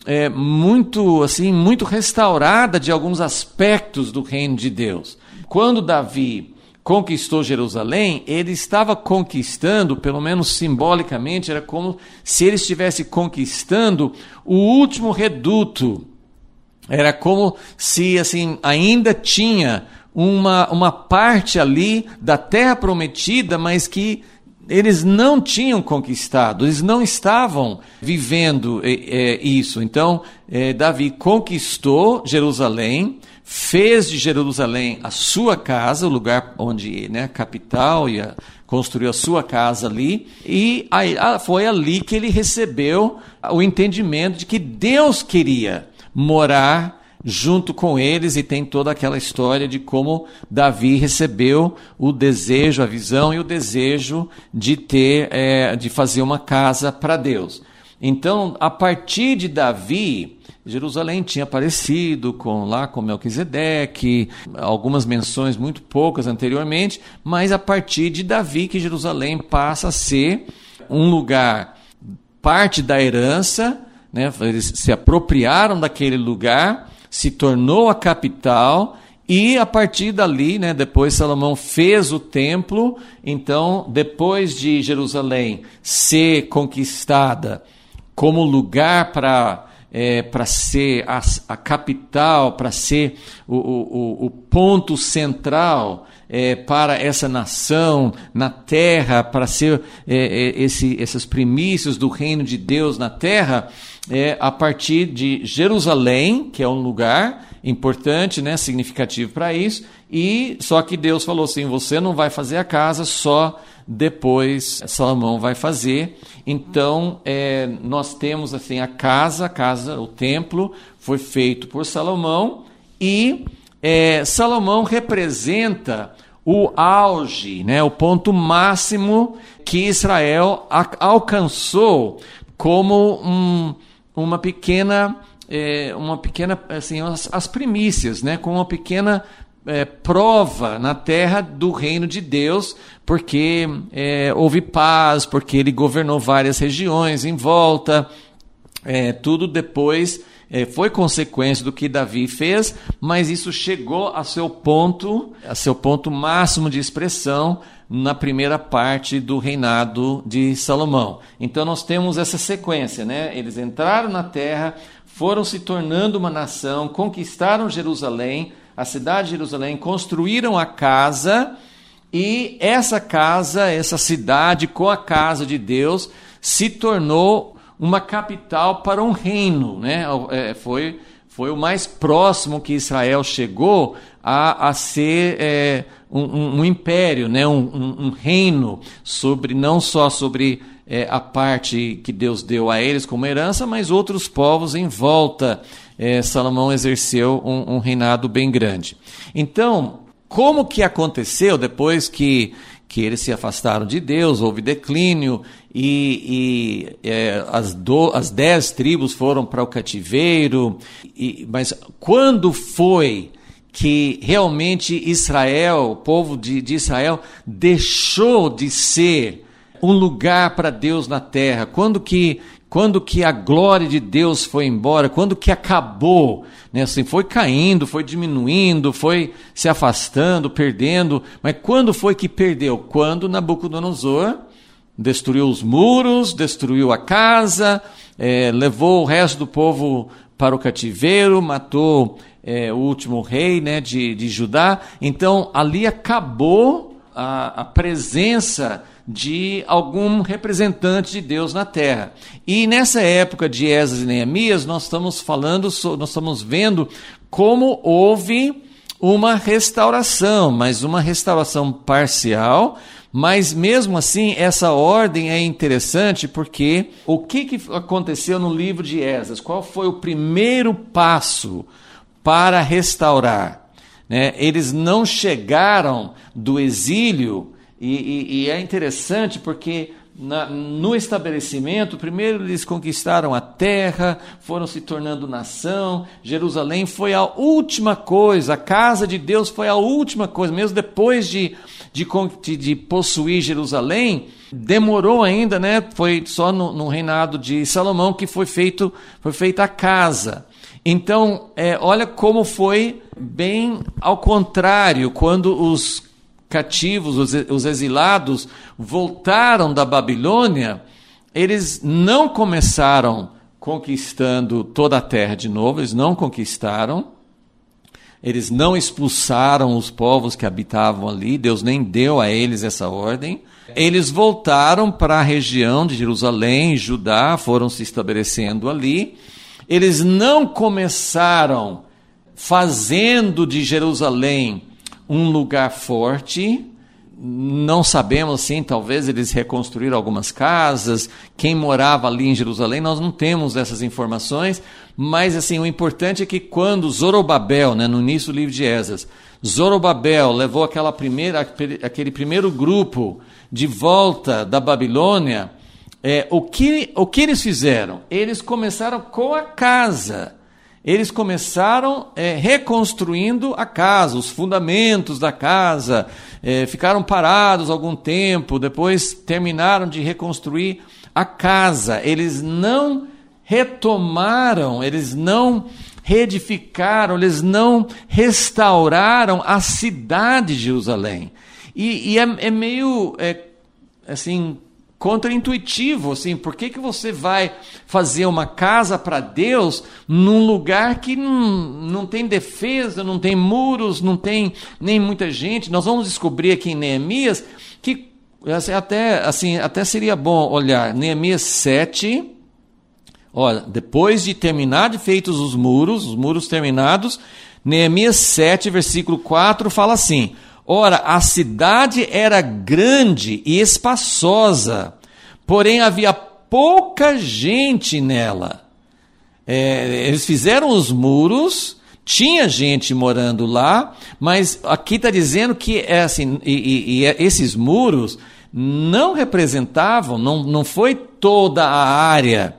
muito restaurada de alguns aspectos do reino de Deus. Quando Davi conquistou Jerusalém, ele estava conquistando, pelo menos simbolicamente, era como se ele estivesse conquistando o último reduto. Era como se assim, ainda tinha uma parte ali da terra prometida, mas que eles não tinham conquistado, eles não estavam vivendo isso. Então, Davi conquistou Jerusalém, fez de Jerusalém a sua casa, o lugar onde, a capital, construiu a sua casa ali, e foi ali que ele recebeu o entendimento de que Deus queria morar junto com eles, e tem toda aquela história de como Davi recebeu o desejo, a visão e o desejo de de fazer uma casa para Deus. Então, a partir de Davi, Jerusalém tinha aparecido com Melquisedeque, algumas menções muito poucas anteriormente, mas a partir de Davi que Jerusalém passa a ser um lugar, parte da herança, né? Eles se apropriaram daquele lugar, se tornou a capital, e a partir dali, né, depois Salomão fez o templo. Então, depois de Jerusalém ser conquistada como lugar para ser a capital, para ser o ponto central para essa nação na terra, para ser essas primícias do reino de Deus na terra, a partir de Jerusalém, que é um lugar importante, né, significativo para isso, e só que Deus falou assim: você não vai fazer a casa, só depois Salomão vai fazer. Então, nós temos assim a casa, o templo foi feito por Salomão, e Salomão representa o auge, né, o ponto máximo que Israel alcançou como uma pequena assim, as primícias, né, com uma pequena prova na terra do reino de Deus, porque houve paz, porque ele governou várias regiões em volta, tudo depois foi consequência do que Davi fez, mas isso chegou a seu ponto máximo de expressão na primeira parte do reinado de Salomão. Então nós temos essa sequência, né? Eles entraram na terra, foram se tornando uma nação, conquistaram Jerusalém, a cidade de Jerusalém, construíram a casa, e essa casa, essa cidade com a casa de Deus, se tornou uma capital para um reino, né? Foi o mais próximo que Israel chegou a ser um império, né? Um reino, não só sobre a parte que Deus deu a eles como herança, mas outros povos em volta. Salomão exerceu um reinado bem grande. Então, como que aconteceu depois que eles se afastaram de Deus, houve declínio, e as 10 tribos foram para o cativeiro, mas quando foi que realmente Israel, o povo de Israel, deixou de ser um lugar para Deus na terra? Quando que a glória de Deus foi embora? Quando que acabou? Né? Assim, foi caindo, foi diminuindo, foi se afastando, perdendo. Mas quando foi que perdeu? Quando Nabucodonosor destruiu os muros, destruiu a casa, levou o resto do povo para o cativeiro, matou o último rei, né, de Judá. Então ali acabou a presença de algum representante de Deus na terra. E nessa época de Esdras e Neemias, nós estamos vendo como houve uma restauração, mas uma restauração parcial. Mas mesmo assim, essa ordem é interessante, porque o que aconteceu no livro de Esdras? Qual foi o primeiro passo para restaurar? Né? Eles não chegaram do exílio. E é interessante porque no estabelecimento, primeiro eles conquistaram a terra, foram se tornando nação. Jerusalém foi a última coisa, a casa de Deus foi a última coisa, mesmo depois de possuir Jerusalém, demorou ainda, né? Foi só no reinado de Salomão que foi feita a casa. Então, olha como foi bem ao contrário, quando os cativos, os exilados, voltaram da Babilônia, eles não começaram conquistando toda a terra de novo, eles não conquistaram, eles não expulsaram os povos que habitavam ali, Deus nem deu a eles essa ordem. Eles voltaram para a região de Jerusalém, Judá, foram se estabelecendo ali. Eles não começaram fazendo de Jerusalém um lugar forte, não sabemos assim, talvez eles reconstruíram algumas casas, quem morava ali em Jerusalém, nós não temos essas informações, mas assim, o importante é que quando Zorobabel, né, no início do livro de Esdras, Zorobabel levou aquele primeiro grupo de volta da Babilônia, o que eles fizeram? Eles começaram com a casa. Eles começaram reconstruindo a casa, os fundamentos da casa, ficaram parados algum tempo, depois terminaram de reconstruir a casa. Eles não retomaram, eles não reedificaram, eles não restauraram a cidade de Jerusalém. E é meio assim, contraintuitivo, assim, por que você vai fazer uma casa para Deus num lugar que não tem defesa, não tem muros, não tem nem muita gente? Nós vamos descobrir aqui em Neemias que até seria bom olhar Neemias 7, olha, depois de feitos os muros terminados, Neemias 7, versículo 4, fala assim: ora, a cidade era grande e espaçosa, porém havia pouca gente nela. Eles fizeram os muros, tinha gente morando lá, mas aqui está dizendo que assim, esses muros não representavam, não foi toda a área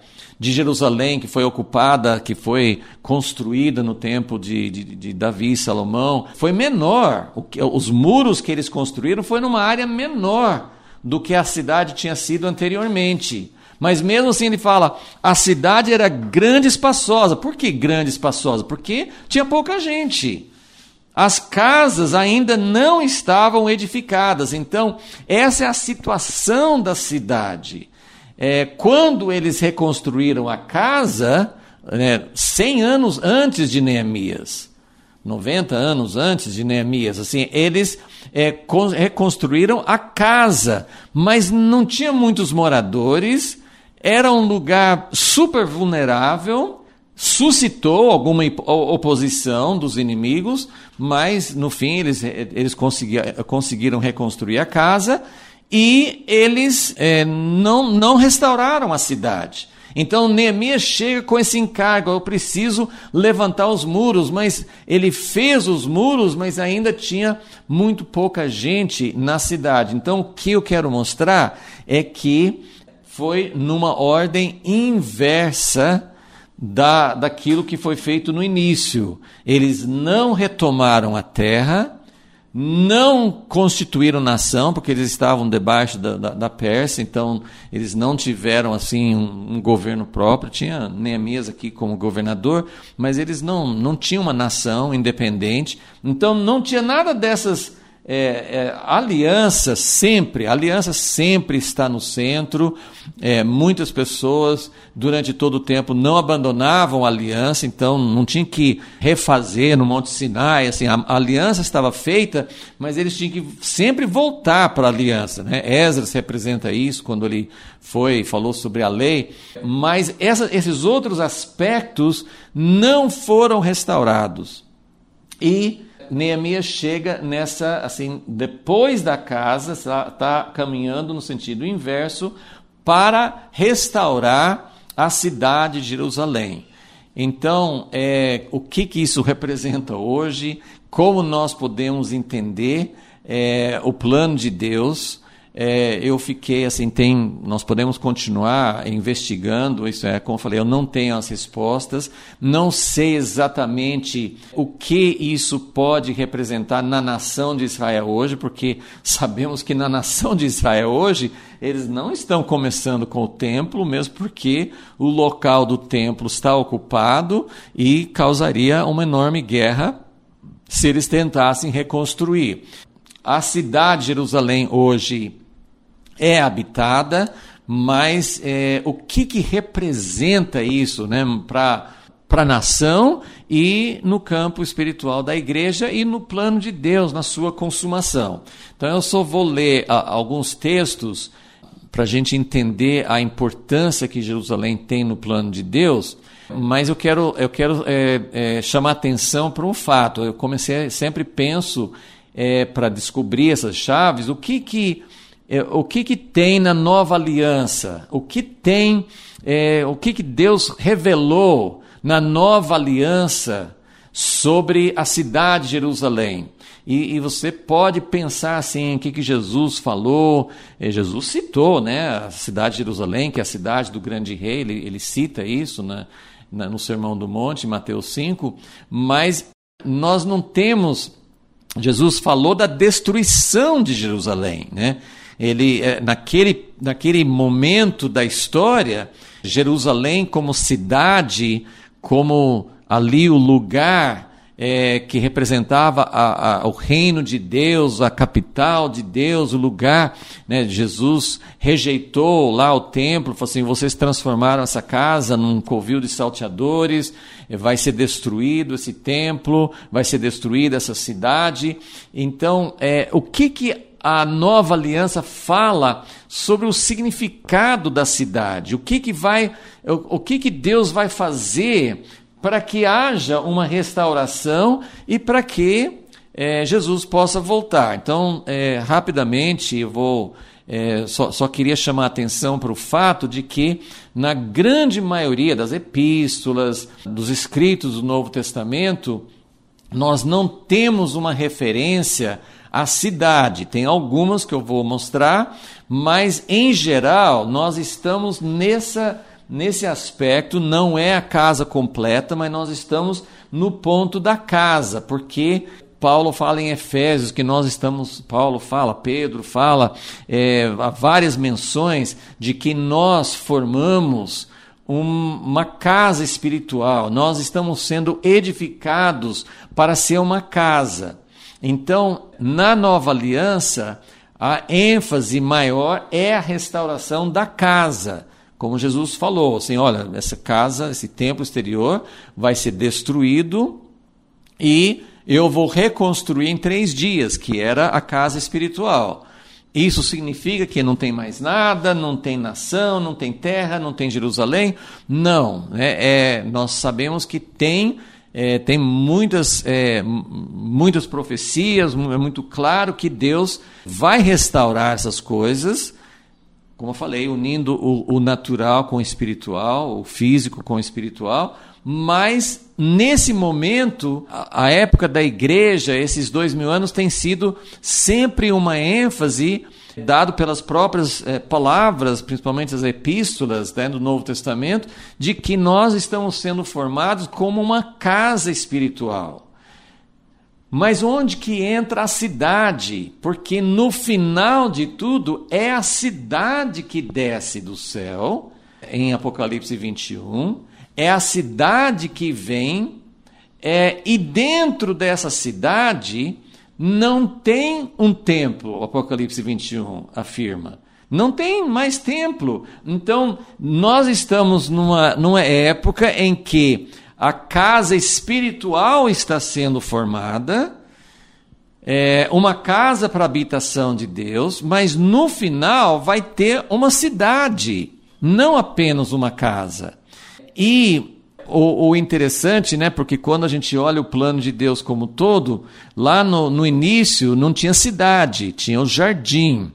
de Jerusalém, que foi ocupada, que foi construída no tempo de Davi e Salomão, foi menor. Os muros que eles construíram foi numa área menor do que a cidade tinha sido anteriormente. Mas mesmo assim ele fala, a cidade era grande e espaçosa. Por que grande e espaçosa? Porque tinha pouca gente. As casas ainda não estavam edificadas. Então, essa é a situação da cidade. Quando eles reconstruíram a casa, 100 anos antes de Neemias, 90 anos antes de Neemias, assim, eles reconstruíram a casa, mas não tinha muitos moradores, era um lugar super vulnerável, suscitou alguma oposição dos inimigos, mas no fim eles conseguiram reconstruir a casa e eles não restauraram a cidade. Então Neemias chega com esse encargo, eu preciso levantar os muros, mas ele fez os muros, mas ainda tinha muito pouca gente na cidade. Então o que eu quero mostrar é que foi numa ordem inversa daquilo que foi feito no início. Eles não retomaram a terra, não constituíram nação, porque eles estavam debaixo da Pérsia, então eles não tiveram assim um governo próprio. Tinha Neemias aqui como governador, mas eles não tinham uma nação independente, então não tinha nada dessas aliança sempre está no centro. Muitas pessoas durante todo o tempo não abandonavam a aliança, então não tinha que refazer no Monte Sinai, assim, a aliança estava feita, mas eles tinham que sempre voltar para a aliança, né? Esdras representa isso quando ele falou sobre a lei, mas esses outros aspectos não foram restaurados. E Neemias chega nessa, assim, depois da casa, está caminhando no sentido inverso para restaurar a cidade de Jerusalém. Então, o que isso representa hoje? Como nós podemos entender o plano de Deus? Eu fiquei assim, nós podemos continuar investigando, como eu falei, eu não tenho as respostas, não sei exatamente o que isso pode representar na nação de Israel hoje, porque sabemos que na nação de Israel hoje, eles não estão começando com o templo, mesmo porque o local do templo está ocupado e causaria uma enorme guerra se eles tentassem reconstruir. A cidade de Jerusalém hoje é habitada, mas o que representa isso, né, para a nação e no campo espiritual da igreja e no plano de Deus, na sua consumação. Então eu só vou ler alguns textos para a gente entender a importância que Jerusalém tem no plano de Deus, mas eu quero chamar atenção para um fato. Eu sempre penso para descobrir essas chaves, o que tem na nova aliança, o que Deus revelou na nova aliança sobre a cidade de Jerusalém. E você pode pensar assim, o que Jesus falou. Jesus citou, né, a cidade de Jerusalém, que é a cidade do grande rei, ele cita isso no Sermão do Monte, em Mateus 5, mas nós não temos. Jesus falou da destruição de Jerusalém, né? Ele, naquele momento da história, Jerusalém como cidade, como ali o lugar que representava o reino de Deus, a capital de Deus, o lugar, né? Jesus rejeitou lá o templo, falou assim, vocês transformaram essa casa num covil de salteadores, vai ser destruído esse templo, vai ser destruída essa cidade. Então, o que a nova aliança fala sobre o significado da cidade? O que Deus vai fazer para que haja uma restauração e para que Jesus possa voltar? Então, rapidamente, eu vou só queria chamar a atenção para o fato de que, na grande maioria das epístolas, dos escritos do Novo Testamento, nós não temos uma referência à cidade. Tem algumas que eu vou mostrar, mas, em geral, nós estamos nesse aspecto, não é a casa completa, mas nós estamos no ponto da casa, porque Paulo fala em Efésios que nós estamos, Paulo fala, Pedro fala, há várias menções de que nós formamos uma casa espiritual, nós estamos sendo edificados para ser uma casa. Então, na nova aliança, a ênfase maior é a restauração da casa. Como Jesus falou, assim, olha, essa casa, esse templo exterior vai ser destruído e eu vou reconstruir em 3 dias, que era a casa espiritual. Isso significa que não tem mais nada, não tem nação, não tem terra, não tem Jerusalém? Não. Nós sabemos que tem muitas profecias, é muito claro que Deus vai restaurar essas coisas, como eu falei, unindo o natural com o espiritual, o físico com o espiritual, mas nesse momento, a época da igreja, esses 2000 anos, tem sido sempre uma ênfase dado pelas próprias palavras, principalmente as epístolas, né, do Novo Testamento, de que nós estamos sendo formados como uma casa espiritual. Mas onde que entra a cidade? Porque no final de tudo é a cidade que desce do céu, em Apocalipse 21, é a cidade que vem, e dentro dessa cidade não tem um templo, o Apocalipse 21 afirma. Não tem mais templo. Então, nós estamos numa época em que a casa espiritual está sendo formada, uma casa para a habitação de Deus, mas no final vai ter uma cidade, não apenas uma casa. E o interessante, né, porque quando a gente olha o plano de Deus como todo, lá no início não tinha cidade, tinha o jardim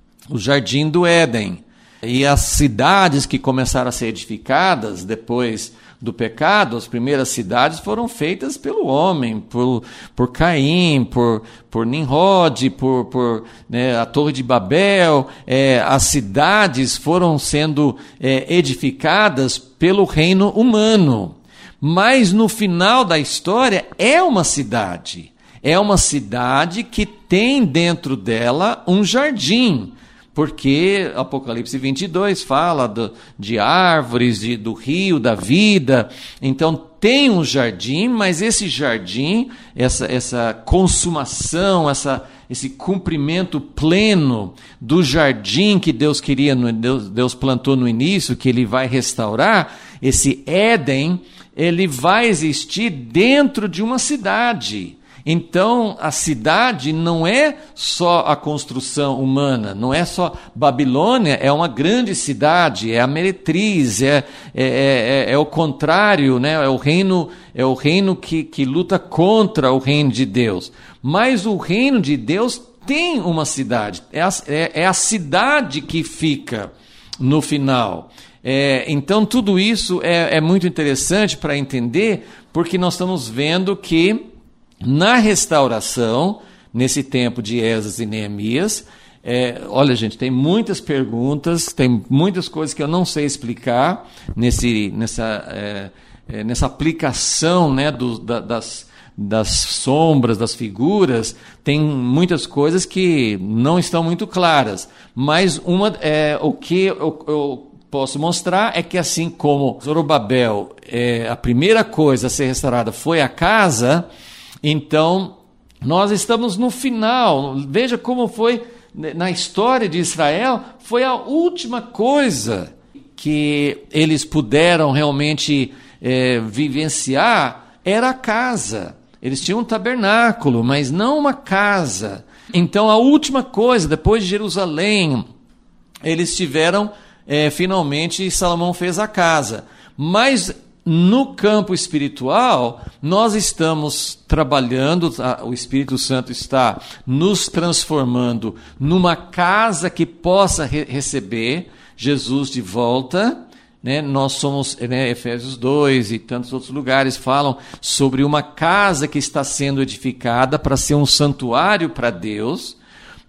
do Éden. E as cidades que começaram a ser edificadas depois do pecado, as primeiras cidades foram feitas pelo homem, por Caim, por Nimrod, por a Torre de Babel. As cidades foram sendo edificadas pelo reino humano. Mas no final da história é uma cidade. É uma cidade que tem dentro dela um jardim. Porque Apocalipse 22 fala de árvores, do rio, da vida. Então tem um jardim, mas esse jardim, essa consumação, esse cumprimento pleno do jardim que Deus queria, Deus plantou no início, que Ele vai restaurar, esse Éden, ele vai existir dentro de uma cidade. Então, a cidade não é só a construção humana, não é só Babilônia, é uma grande cidade, é a meretriz, é o contrário, né? É o reino que luta contra o reino de Deus. Mas o reino de Deus tem uma cidade, é a cidade que fica no final. Então, tudo isso é muito interessante para entender, porque nós estamos vendo que na restauração, nesse tempo de Esdras e Neemias, olha, gente, tem muitas perguntas, tem muitas coisas que eu não sei explicar nessa aplicação, né, das sombras, das figuras. Tem muitas coisas que não estão muito claras, mas o que eu posso mostrar é que, assim como Zorobabel, a primeira coisa a ser restaurada foi a casa. Então, nós estamos no final. Veja como foi na história de Israel, foi a última coisa que eles puderam realmente vivenciar, era a casa. Eles tinham um tabernáculo, mas não uma casa. Então, a última coisa, depois de Jerusalém, eles tiveram, finalmente, Salomão fez a casa. Mas no campo espiritual, nós estamos trabalhando, o Espírito Santo está nos transformando numa casa que possa receber Jesus de volta. Né? Nós somos, Efésios 2 e tantos outros lugares falam sobre uma casa que está sendo edificada para ser um santuário para Deus.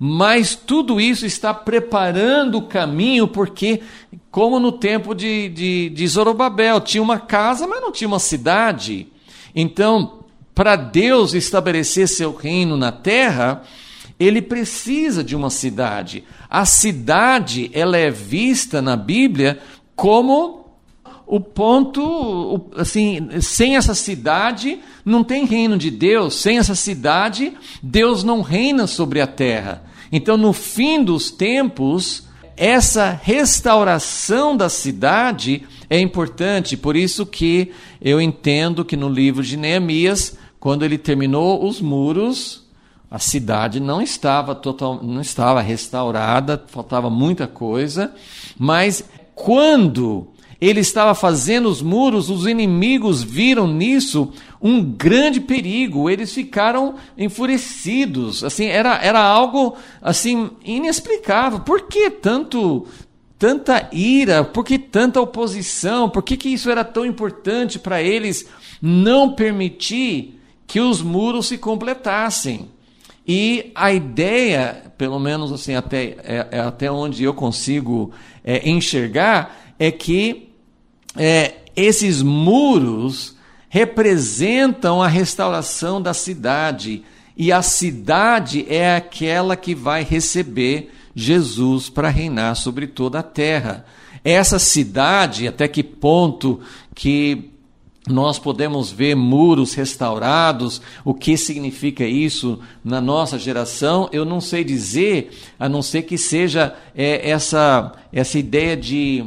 mas tudo isso está preparando o caminho, porque, como no tempo de Zorobabel, tinha uma casa, mas não tinha uma cidade. Então, para Deus estabelecer seu reino na terra, ele precisa de uma cidade. A cidade, ela é vista na Bíblia como o ponto, assim, sem essa cidade não tem reino de Deus, sem essa cidade Deus não reina sobre a terra. Então, no fim dos tempos, essa restauração da cidade é importante, por isso que eu entendo que no livro de Neemias, quando ele terminou os muros, a cidade não estava restaurada, faltava muita coisa, mas quando ele estava fazendo os muros, os inimigos viram nisso um grande perigo, eles ficaram enfurecidos, assim, era algo assim, inexplicável. Por que tanta ira? Por que tanta oposição? Por que isso era tão importante para eles não permitir que os muros se completassem? E a ideia, pelo menos assim, até onde eu consigo enxergar, é que esses muros representam a restauração da cidade, e a cidade é aquela que vai receber Jesus para reinar sobre toda a terra. Essa cidade, até que ponto que nós podemos ver muros restaurados, o que significa isso na nossa geração, eu não sei dizer, a não ser que seja essa ideia de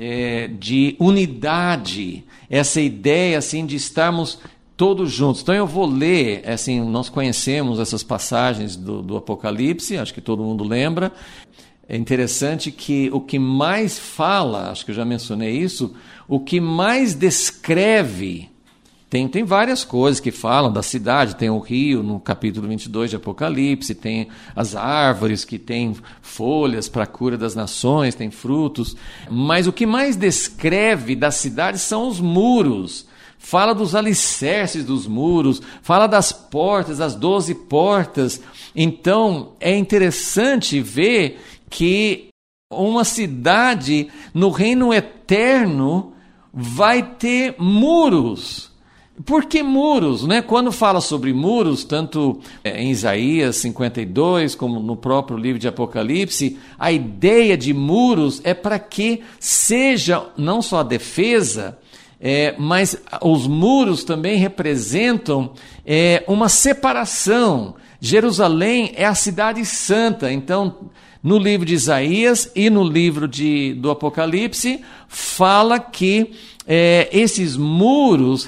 unidade, essa ideia assim de estarmos todos juntos. Então eu vou ler, assim, nós conhecemos essas passagens do Apocalipse, acho que todo mundo lembra. É interessante que o que mais fala, acho que eu já mencionei isso, o que mais descreve, tem várias coisas que falam da cidade, tem o rio no capítulo 22 de Apocalipse, tem as árvores que têm folhas para a cura das nações, tem frutos, mas o que mais descreve da cidade são os muros. Fala dos alicerces dos muros, fala das portas, das 12 portas. Então é interessante ver que uma cidade no reino eterno vai ter muros. Por que muros? Né? Quando fala sobre muros, tanto em Isaías 52, como no próprio livro de Apocalipse, a ideia de muros é para que seja não só a defesa, mas os muros também representam uma separação. Jerusalém é a cidade santa, então no livro de Isaías e no livro do Apocalipse fala que esses muros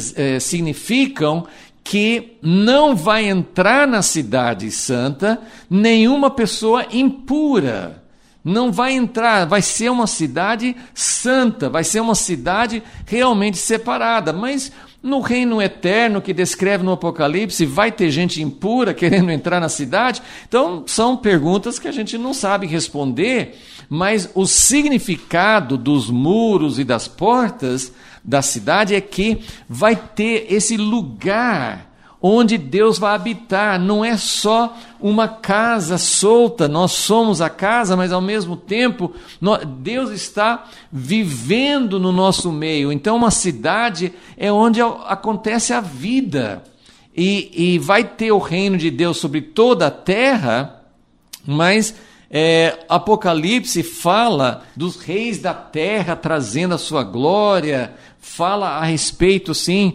significam que não vai entrar na cidade santa nenhuma pessoa impura. Não vai entrar, vai ser uma cidade santa, vai ser uma cidade realmente separada. Mas no reino eterno que descreve no Apocalipse, vai ter gente impura querendo entrar na cidade? Então, são perguntas que a gente não sabe responder, mas o significado dos muros e das portas da cidade é que vai ter esse lugar onde Deus vai habitar. Não é só uma casa solta, nós somos a casa, mas ao mesmo tempo Deus está vivendo no nosso meio. Então uma cidade é onde acontece a vida, e vai ter o reino de Deus sobre toda a terra, mas Apocalipse fala dos reis da terra trazendo a sua glória, fala a respeito, sim,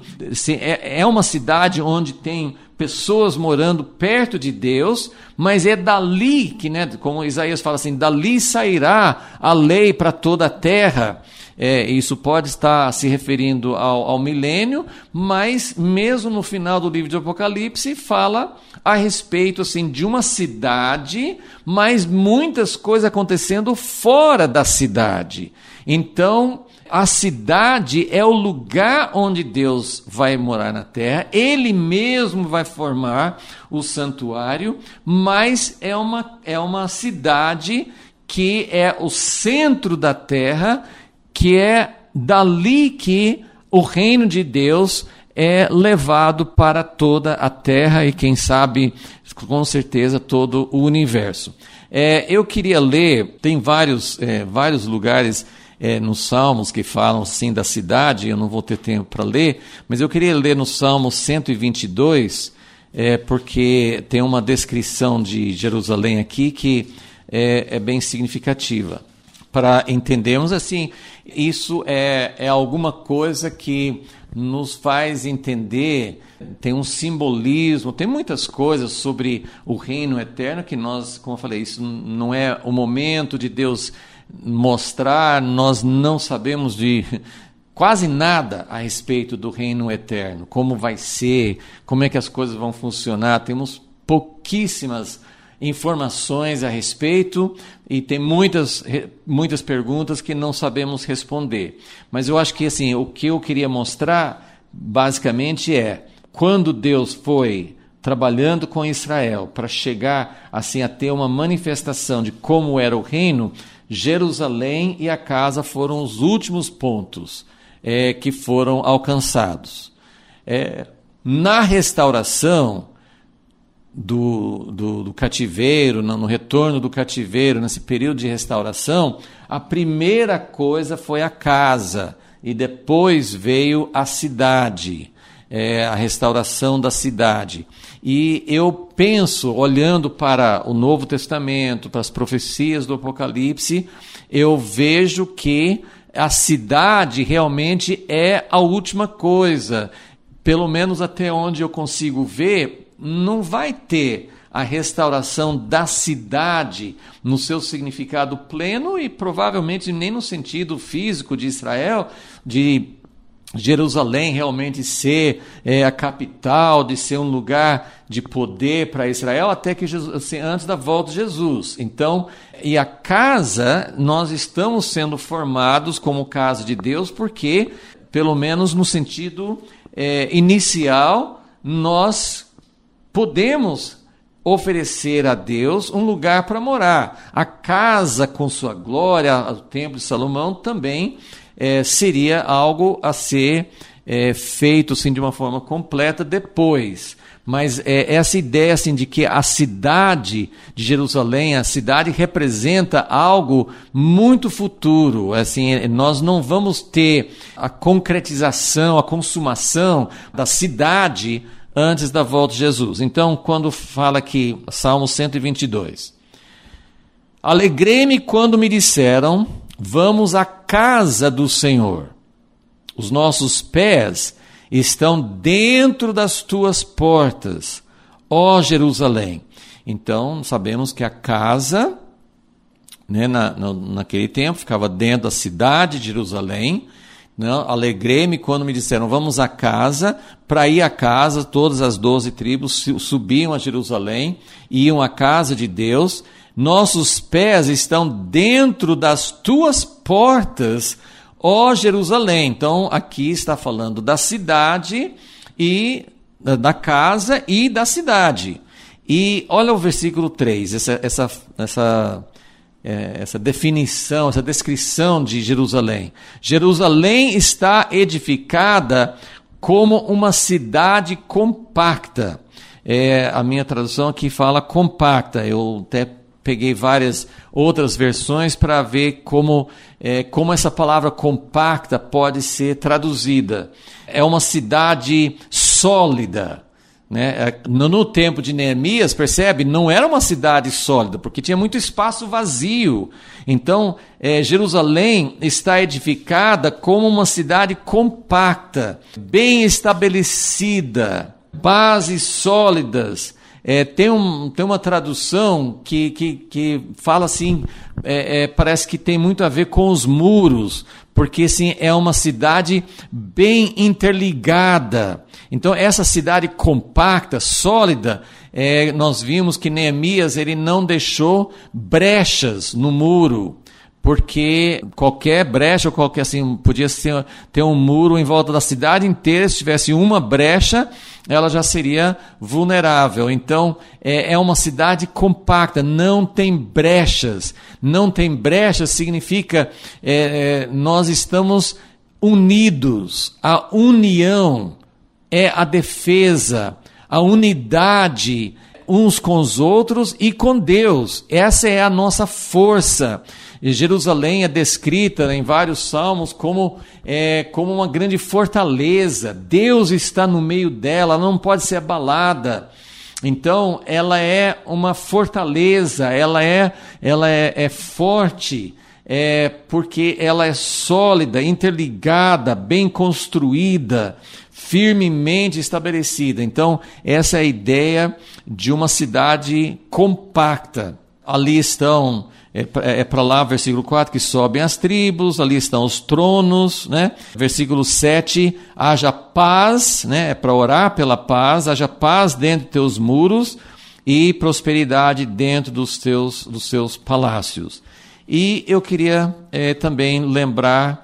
é uma cidade onde tem pessoas morando perto de Deus, mas é dali que, né, como Isaías fala assim, dali sairá a lei para toda a terra. Isso pode estar se referindo ao milênio, mas mesmo no final do livro de Apocalipse fala a respeito assim, de uma cidade, mas muitas coisas acontecendo fora da cidade. Então, a cidade é o lugar onde Deus vai morar na terra, Ele mesmo vai formar o santuário, mas é uma cidade que é o centro da terra, que é dali que o reino de Deus é levado para toda a terra e, quem sabe, com certeza, todo o universo. Eu queria ler, tem vários lugares nos Salmos que falam sim da cidade, eu não vou ter tempo para ler, mas eu queria ler no Salmo 122, porque tem uma descrição de Jerusalém aqui que é bem significativa. Para entendermos assim, isso é alguma coisa que nos faz entender, tem um simbolismo, tem muitas coisas sobre o reino eterno que nós, como eu falei, isso não é o momento de Deus mostrar, nós não sabemos de quase nada a respeito do reino eterno, como vai ser, como é que as coisas vão funcionar, temos pouquíssimas informações a respeito e tem muitas perguntas que não sabemos responder. Mas eu acho que assim, o que eu queria mostrar basicamente quando Deus foi trabalhando com Israel para chegar assim a ter uma manifestação de como era o reino, Jerusalém e a casa foram os últimos pontos que foram alcançados. Na restauração do cativeiro, no retorno do cativeiro, nesse período de restauração, a primeira coisa foi a casa, e depois veio a cidade, a restauração da cidade. E eu penso, olhando para o Novo Testamento, para as profecias do Apocalipse, eu vejo que a cidade realmente é a última coisa, pelo menos até onde eu consigo ver. Não vai ter a restauração da cidade no seu significado pleno e provavelmente nem no sentido físico de Israel, de Jerusalém realmente ser a capital, de ser um lugar de poder para Israel, até que assim, antes da volta de Jesus. Então, e a casa, nós estamos sendo formados como casa de Deus, porque, pelo menos no sentido inicial, nós podemos oferecer a Deus um lugar para morar. A casa com sua glória, o templo de Salomão, também seria algo a ser feito assim, de uma forma completa depois. Mas essa ideia assim, de que a cidade de Jerusalém, a cidade representa algo muito futuro. Assim, nós não vamos ter a concretização, a consumação da cidade antes da volta de Jesus. Então, quando fala aqui, Salmo 122, alegrei-me quando me disseram, vamos à casa do Senhor. Os nossos pés estão dentro das tuas portas, ó Jerusalém. Então, sabemos que a casa, né, naquele tempo, ficava dentro da cidade de Jerusalém. Não, alegrei-me quando me disseram, vamos à casa. Para ir à casa, todas as 12 tribos subiam a Jerusalém, iam à casa de Deus. Nossos pés estão dentro das tuas portas, ó Jerusalém. Então, aqui está falando da cidade, e da casa e da cidade. E olha o versículo 3, essa definição, essa descrição de Jerusalém. Jerusalém está edificada como uma cidade compacta. A minha tradução aqui fala compacta. Eu até peguei várias outras versões para ver como essa palavra compacta pode ser traduzida. É uma cidade sólida. Né? No tempo de Neemias, percebe, não era uma cidade sólida, porque tinha muito espaço vazio. Então, Jerusalém está edificada como uma cidade compacta, bem estabelecida, bases sólidas. Tem uma tradução que fala assim, parece que tem muito a ver com os muros, porque assim, é uma cidade bem interligada. Então, essa cidade compacta, sólida, nós vimos que Neemias ele não deixou brechas no muro, porque qualquer brecha, podia ter um muro em volta da cidade inteira. Se tivesse uma brecha, ela já seria vulnerável. Então, é uma cidade compacta, não tem brechas. Não tem brechas significa nós estamos unidos. A união é a defesa, a unidade uns com os outros e com Deus. Essa é a nossa força. E Jerusalém é descrita em vários salmos como uma grande fortaleza. Deus está no meio dela, ela não pode ser abalada. Então, ela é uma fortaleza, ela é forte, porque ela é sólida, interligada, bem construída, firmemente estabelecida. Então, essa é a ideia de uma cidade compacta. Ali estão, para lá, versículo 4, que sobem as tribos, ali estão os tronos, né? Versículo 7, haja paz, né? É para orar pela paz, haja paz dentro dos teus muros e prosperidade dentro dos seus palácios. E eu queria também lembrar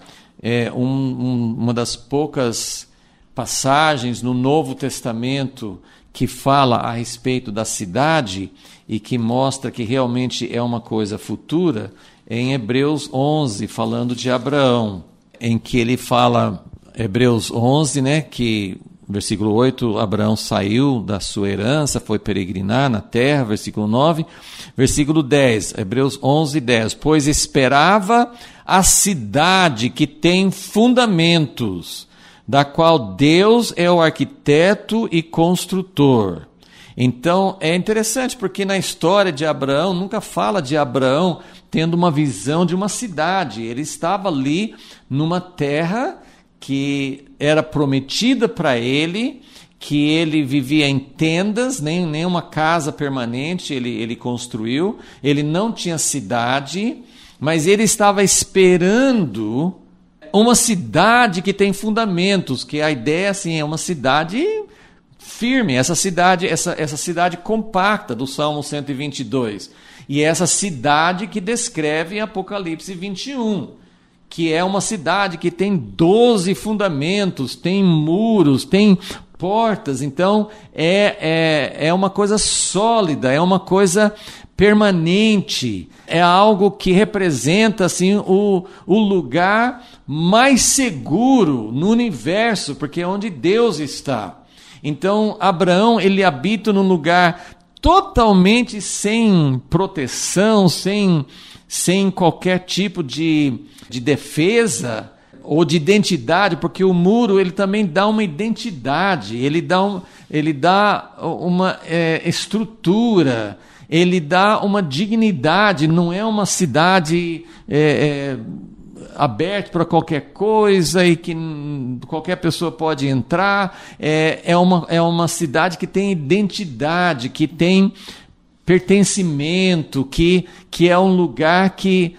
uma das poucas passagens no Novo Testamento que fala a respeito da cidade e que mostra que realmente é uma coisa futura, em Hebreus 11, falando de Abraão, em que ele fala, Hebreus 11, né, que, versículo 8, Abraão saiu da sua herança, foi peregrinar na terra, versículo 9, versículo 10, Hebreus 11, 10, pois esperava a cidade que tem fundamentos, da qual Deus é o arquiteto e construtor. Então, é interessante, porque na história de Abraão, nunca fala de Abraão tendo uma visão de uma cidade. Ele estava ali numa terra que era prometida para ele, que ele vivia em tendas, nem uma casa permanente ele construiu. Ele não tinha cidade, mas ele estava esperando uma cidade que tem fundamentos, que a ideia assim, é uma cidade firme, essa cidade compacta do Salmo 122. E essa cidade que descreve em Apocalipse 21, que é uma cidade que tem 12 fundamentos, tem muros, tem portas. Então, é uma coisa sólida, é uma coisa permanente, é algo que representa assim, o lugar mais seguro no universo, porque é onde Deus está. Então, Abraão, ele habita num lugar totalmente sem proteção, sem qualquer tipo de defesa ou de identidade, porque o muro ele também dá uma identidade, ele dá uma estrutura, ele dá uma dignidade, não é uma cidade aberta para qualquer coisa e que qualquer pessoa pode entrar. É uma cidade que tem identidade, que tem pertencimento, que é um lugar que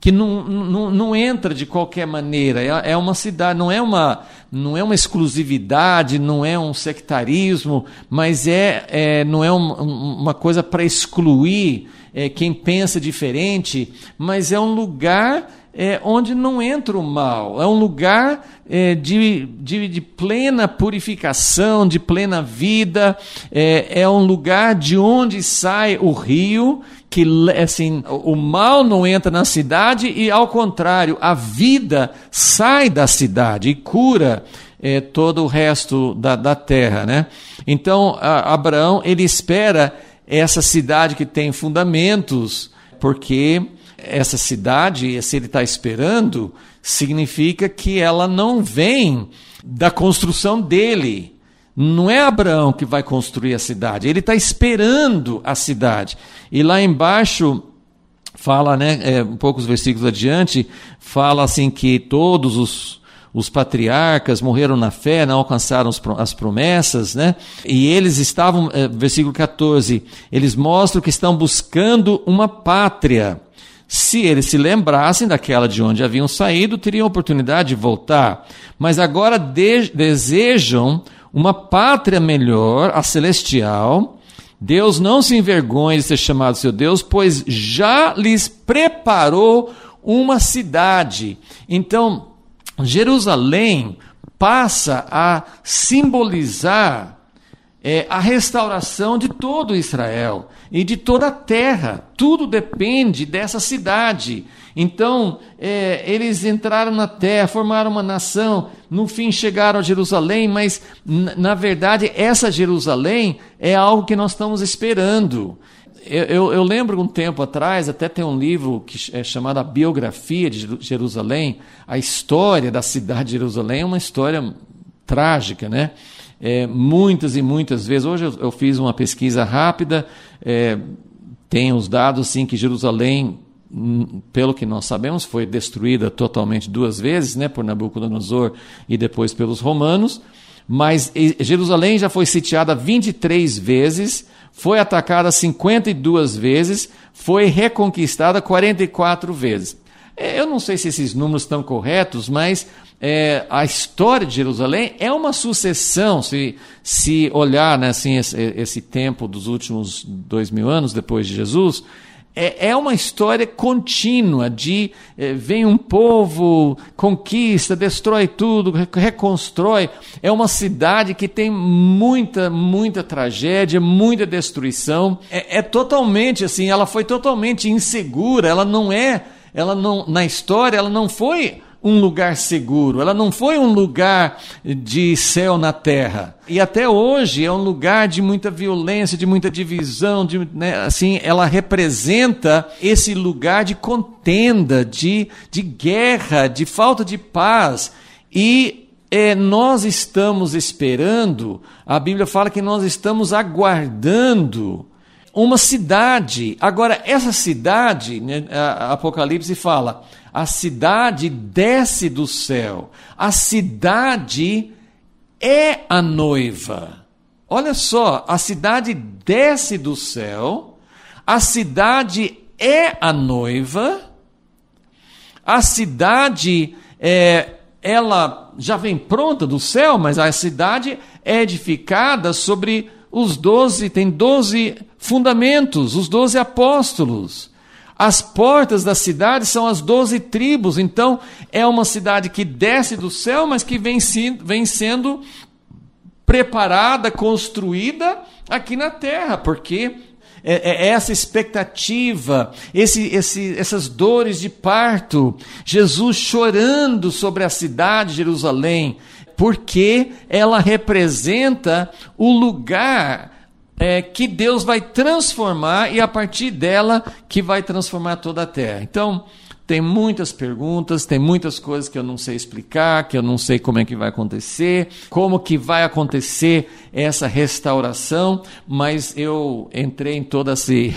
não entra de qualquer maneira. É uma cidade, não é uma exclusividade, não é um sectarismo, mas não é uma coisa para excluir quem pensa diferente, mas é um lugar onde não entra o mal, é um lugar de plena purificação, de plena vida, é um lugar de onde sai o rio, que assim, o mal não entra na cidade e, ao contrário, a vida sai da cidade e cura todo o resto da terra, né? Então, Abraão, ele espera essa cidade que tem fundamentos, porque essa cidade, se ele está esperando, significa que ela não vem da construção dele. Não é Abraão que vai construir a cidade, ele está esperando a cidade. E lá embaixo fala, né, um poucos versículos adiante, fala assim que todos os patriarcas morreram na fé, não alcançaram as promessas, né? E eles estavam, versículo 14, eles mostram que estão buscando uma pátria. Se eles se lembrassem daquela de onde haviam saído, teriam oportunidade de voltar. Mas agora desejam uma pátria melhor, a celestial. Deus não se envergonha de ser chamado seu Deus, pois já lhes preparou uma cidade. Então, Jerusalém passa a simbolizar a restauração de todo Israel e de toda a terra. Tudo depende dessa cidade. Então, eles entraram na terra, formaram uma nação, no fim chegaram a Jerusalém, mas, na verdade, essa Jerusalém é algo que nós estamos esperando. Eu lembro um tempo atrás, até tem um livro que é chamado A Biografia de Jerusalém. A história da cidade de Jerusalém é uma história trágica, né? Muitas e muitas vezes, hoje eu fiz uma pesquisa rápida, tem os dados sim, que Jerusalém, pelo que nós sabemos, foi destruída totalmente 2 vezes, né, por Nabucodonosor e depois pelos romanos, mas Jerusalém já foi sitiada 23 vezes, foi atacada 52 vezes, foi reconquistada 44 vezes. Eu não sei se esses números estão corretos, mas a história de Jerusalém é uma sucessão, se olhar, né, assim, esse tempo dos últimos 2000 anos depois de Jesus, é uma história contínua de vem um povo, conquista, destrói tudo, reconstrói. É uma cidade que tem muita, muita tragédia, muita destruição. Totalmente assim, ela foi totalmente insegura, na história ela não foi um lugar seguro, ela não foi um lugar de céu na terra. E até hoje é um lugar de muita violência, de muita divisão, assim, ela representa esse lugar de contenda, de guerra, de falta de paz. E nós estamos esperando, a Bíblia fala que nós estamos aguardando uma cidade. Agora, essa cidade, né, Apocalipse fala, a cidade desce do céu. A cidade é a noiva. Olha só, a cidade desce do céu, a cidade é a noiva, a cidade, ela já vem pronta do céu, mas a cidade é edificada sobre tem 12 fundamentos, os 12 apóstolos. As portas da cidade são as 12 tribos, então é uma cidade que desce do céu, mas que vem sendo preparada, construída aqui na terra, porque essa expectativa, essas dores de parto, Jesus chorando sobre a cidade de Jerusalém, porque ela representa o lugar que Deus vai transformar e a partir dela que vai transformar toda a terra. Então, tem muitas perguntas, tem muitas coisas que eu não sei explicar, que eu não sei como é que vai acontecer, como que vai acontecer essa restauração, mas eu entrei em todo esse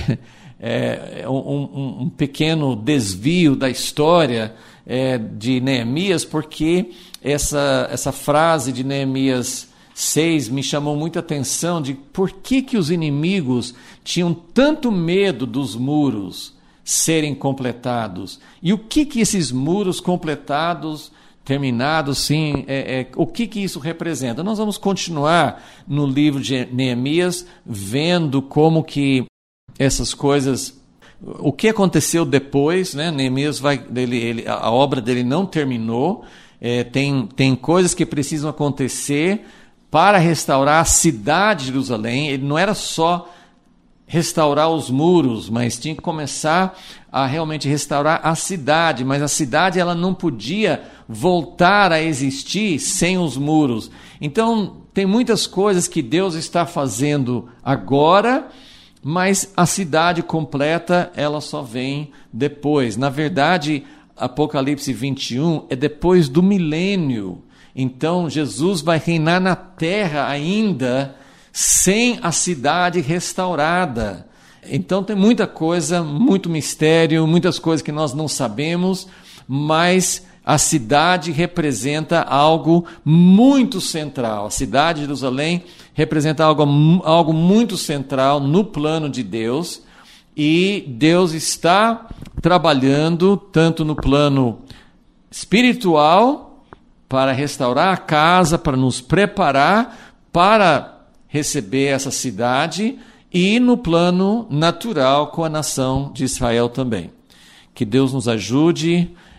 um pequeno desvio da história de Neemias, porque essa frase de Neemias 6 me chamou muita atenção de por que os inimigos tinham tanto medo dos muros serem completados. E o que esses muros completados, terminados, sim, o que isso representa? Nós vamos continuar no livro de Neemias, vendo como que essas coisas, o que aconteceu depois, né? Neemias a obra dele não terminou, tem coisas que precisam acontecer para restaurar a cidade de Jerusalém. Ele não era só restaurar os muros, mas tinha que começar a realmente restaurar a cidade, mas a cidade ela não podia voltar a existir sem os muros. Então, tem muitas coisas que Deus está fazendo agora, mas a cidade completa, ela só vem depois. Na verdade, Apocalipse 21 é depois do milênio. Então, Jesus vai reinar na terra ainda sem a cidade restaurada. Então, tem muita coisa, muito mistério, muitas coisas que nós não sabemos, mas a cidade representa algo muito central. A cidade de Jerusalém representa algo muito central no plano de Deus, e Deus está trabalhando tanto no plano espiritual, para restaurar a casa, para nos preparar para receber essa cidade, e no plano natural com a nação de Israel também. Que Deus nos ajude.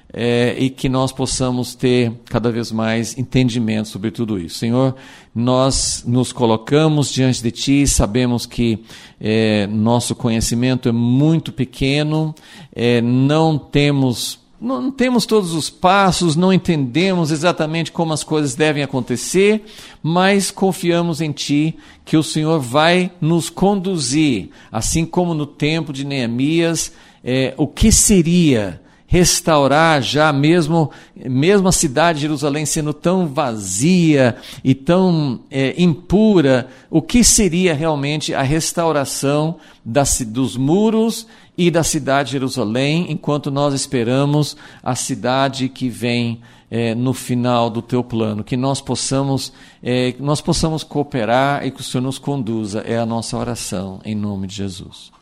e que nós possamos ter cada vez mais entendimento sobre tudo isso. Senhor, nós nos colocamos diante de Ti, sabemos que nosso conhecimento é muito pequeno, não temos todos os passos, não entendemos exatamente como as coisas devem acontecer, mas confiamos em Ti, que o Senhor vai nos conduzir, assim como no tempo de Neemias, o que seria restaurar já mesmo a cidade de Jerusalém sendo tão vazia e tão impura, o que seria realmente a restauração dos muros e da cidade de Jerusalém, enquanto nós esperamos a cidade que vem no final do Teu plano, que nós possamos cooperar e que o Senhor nos conduza, é a nossa oração, em nome de Jesus.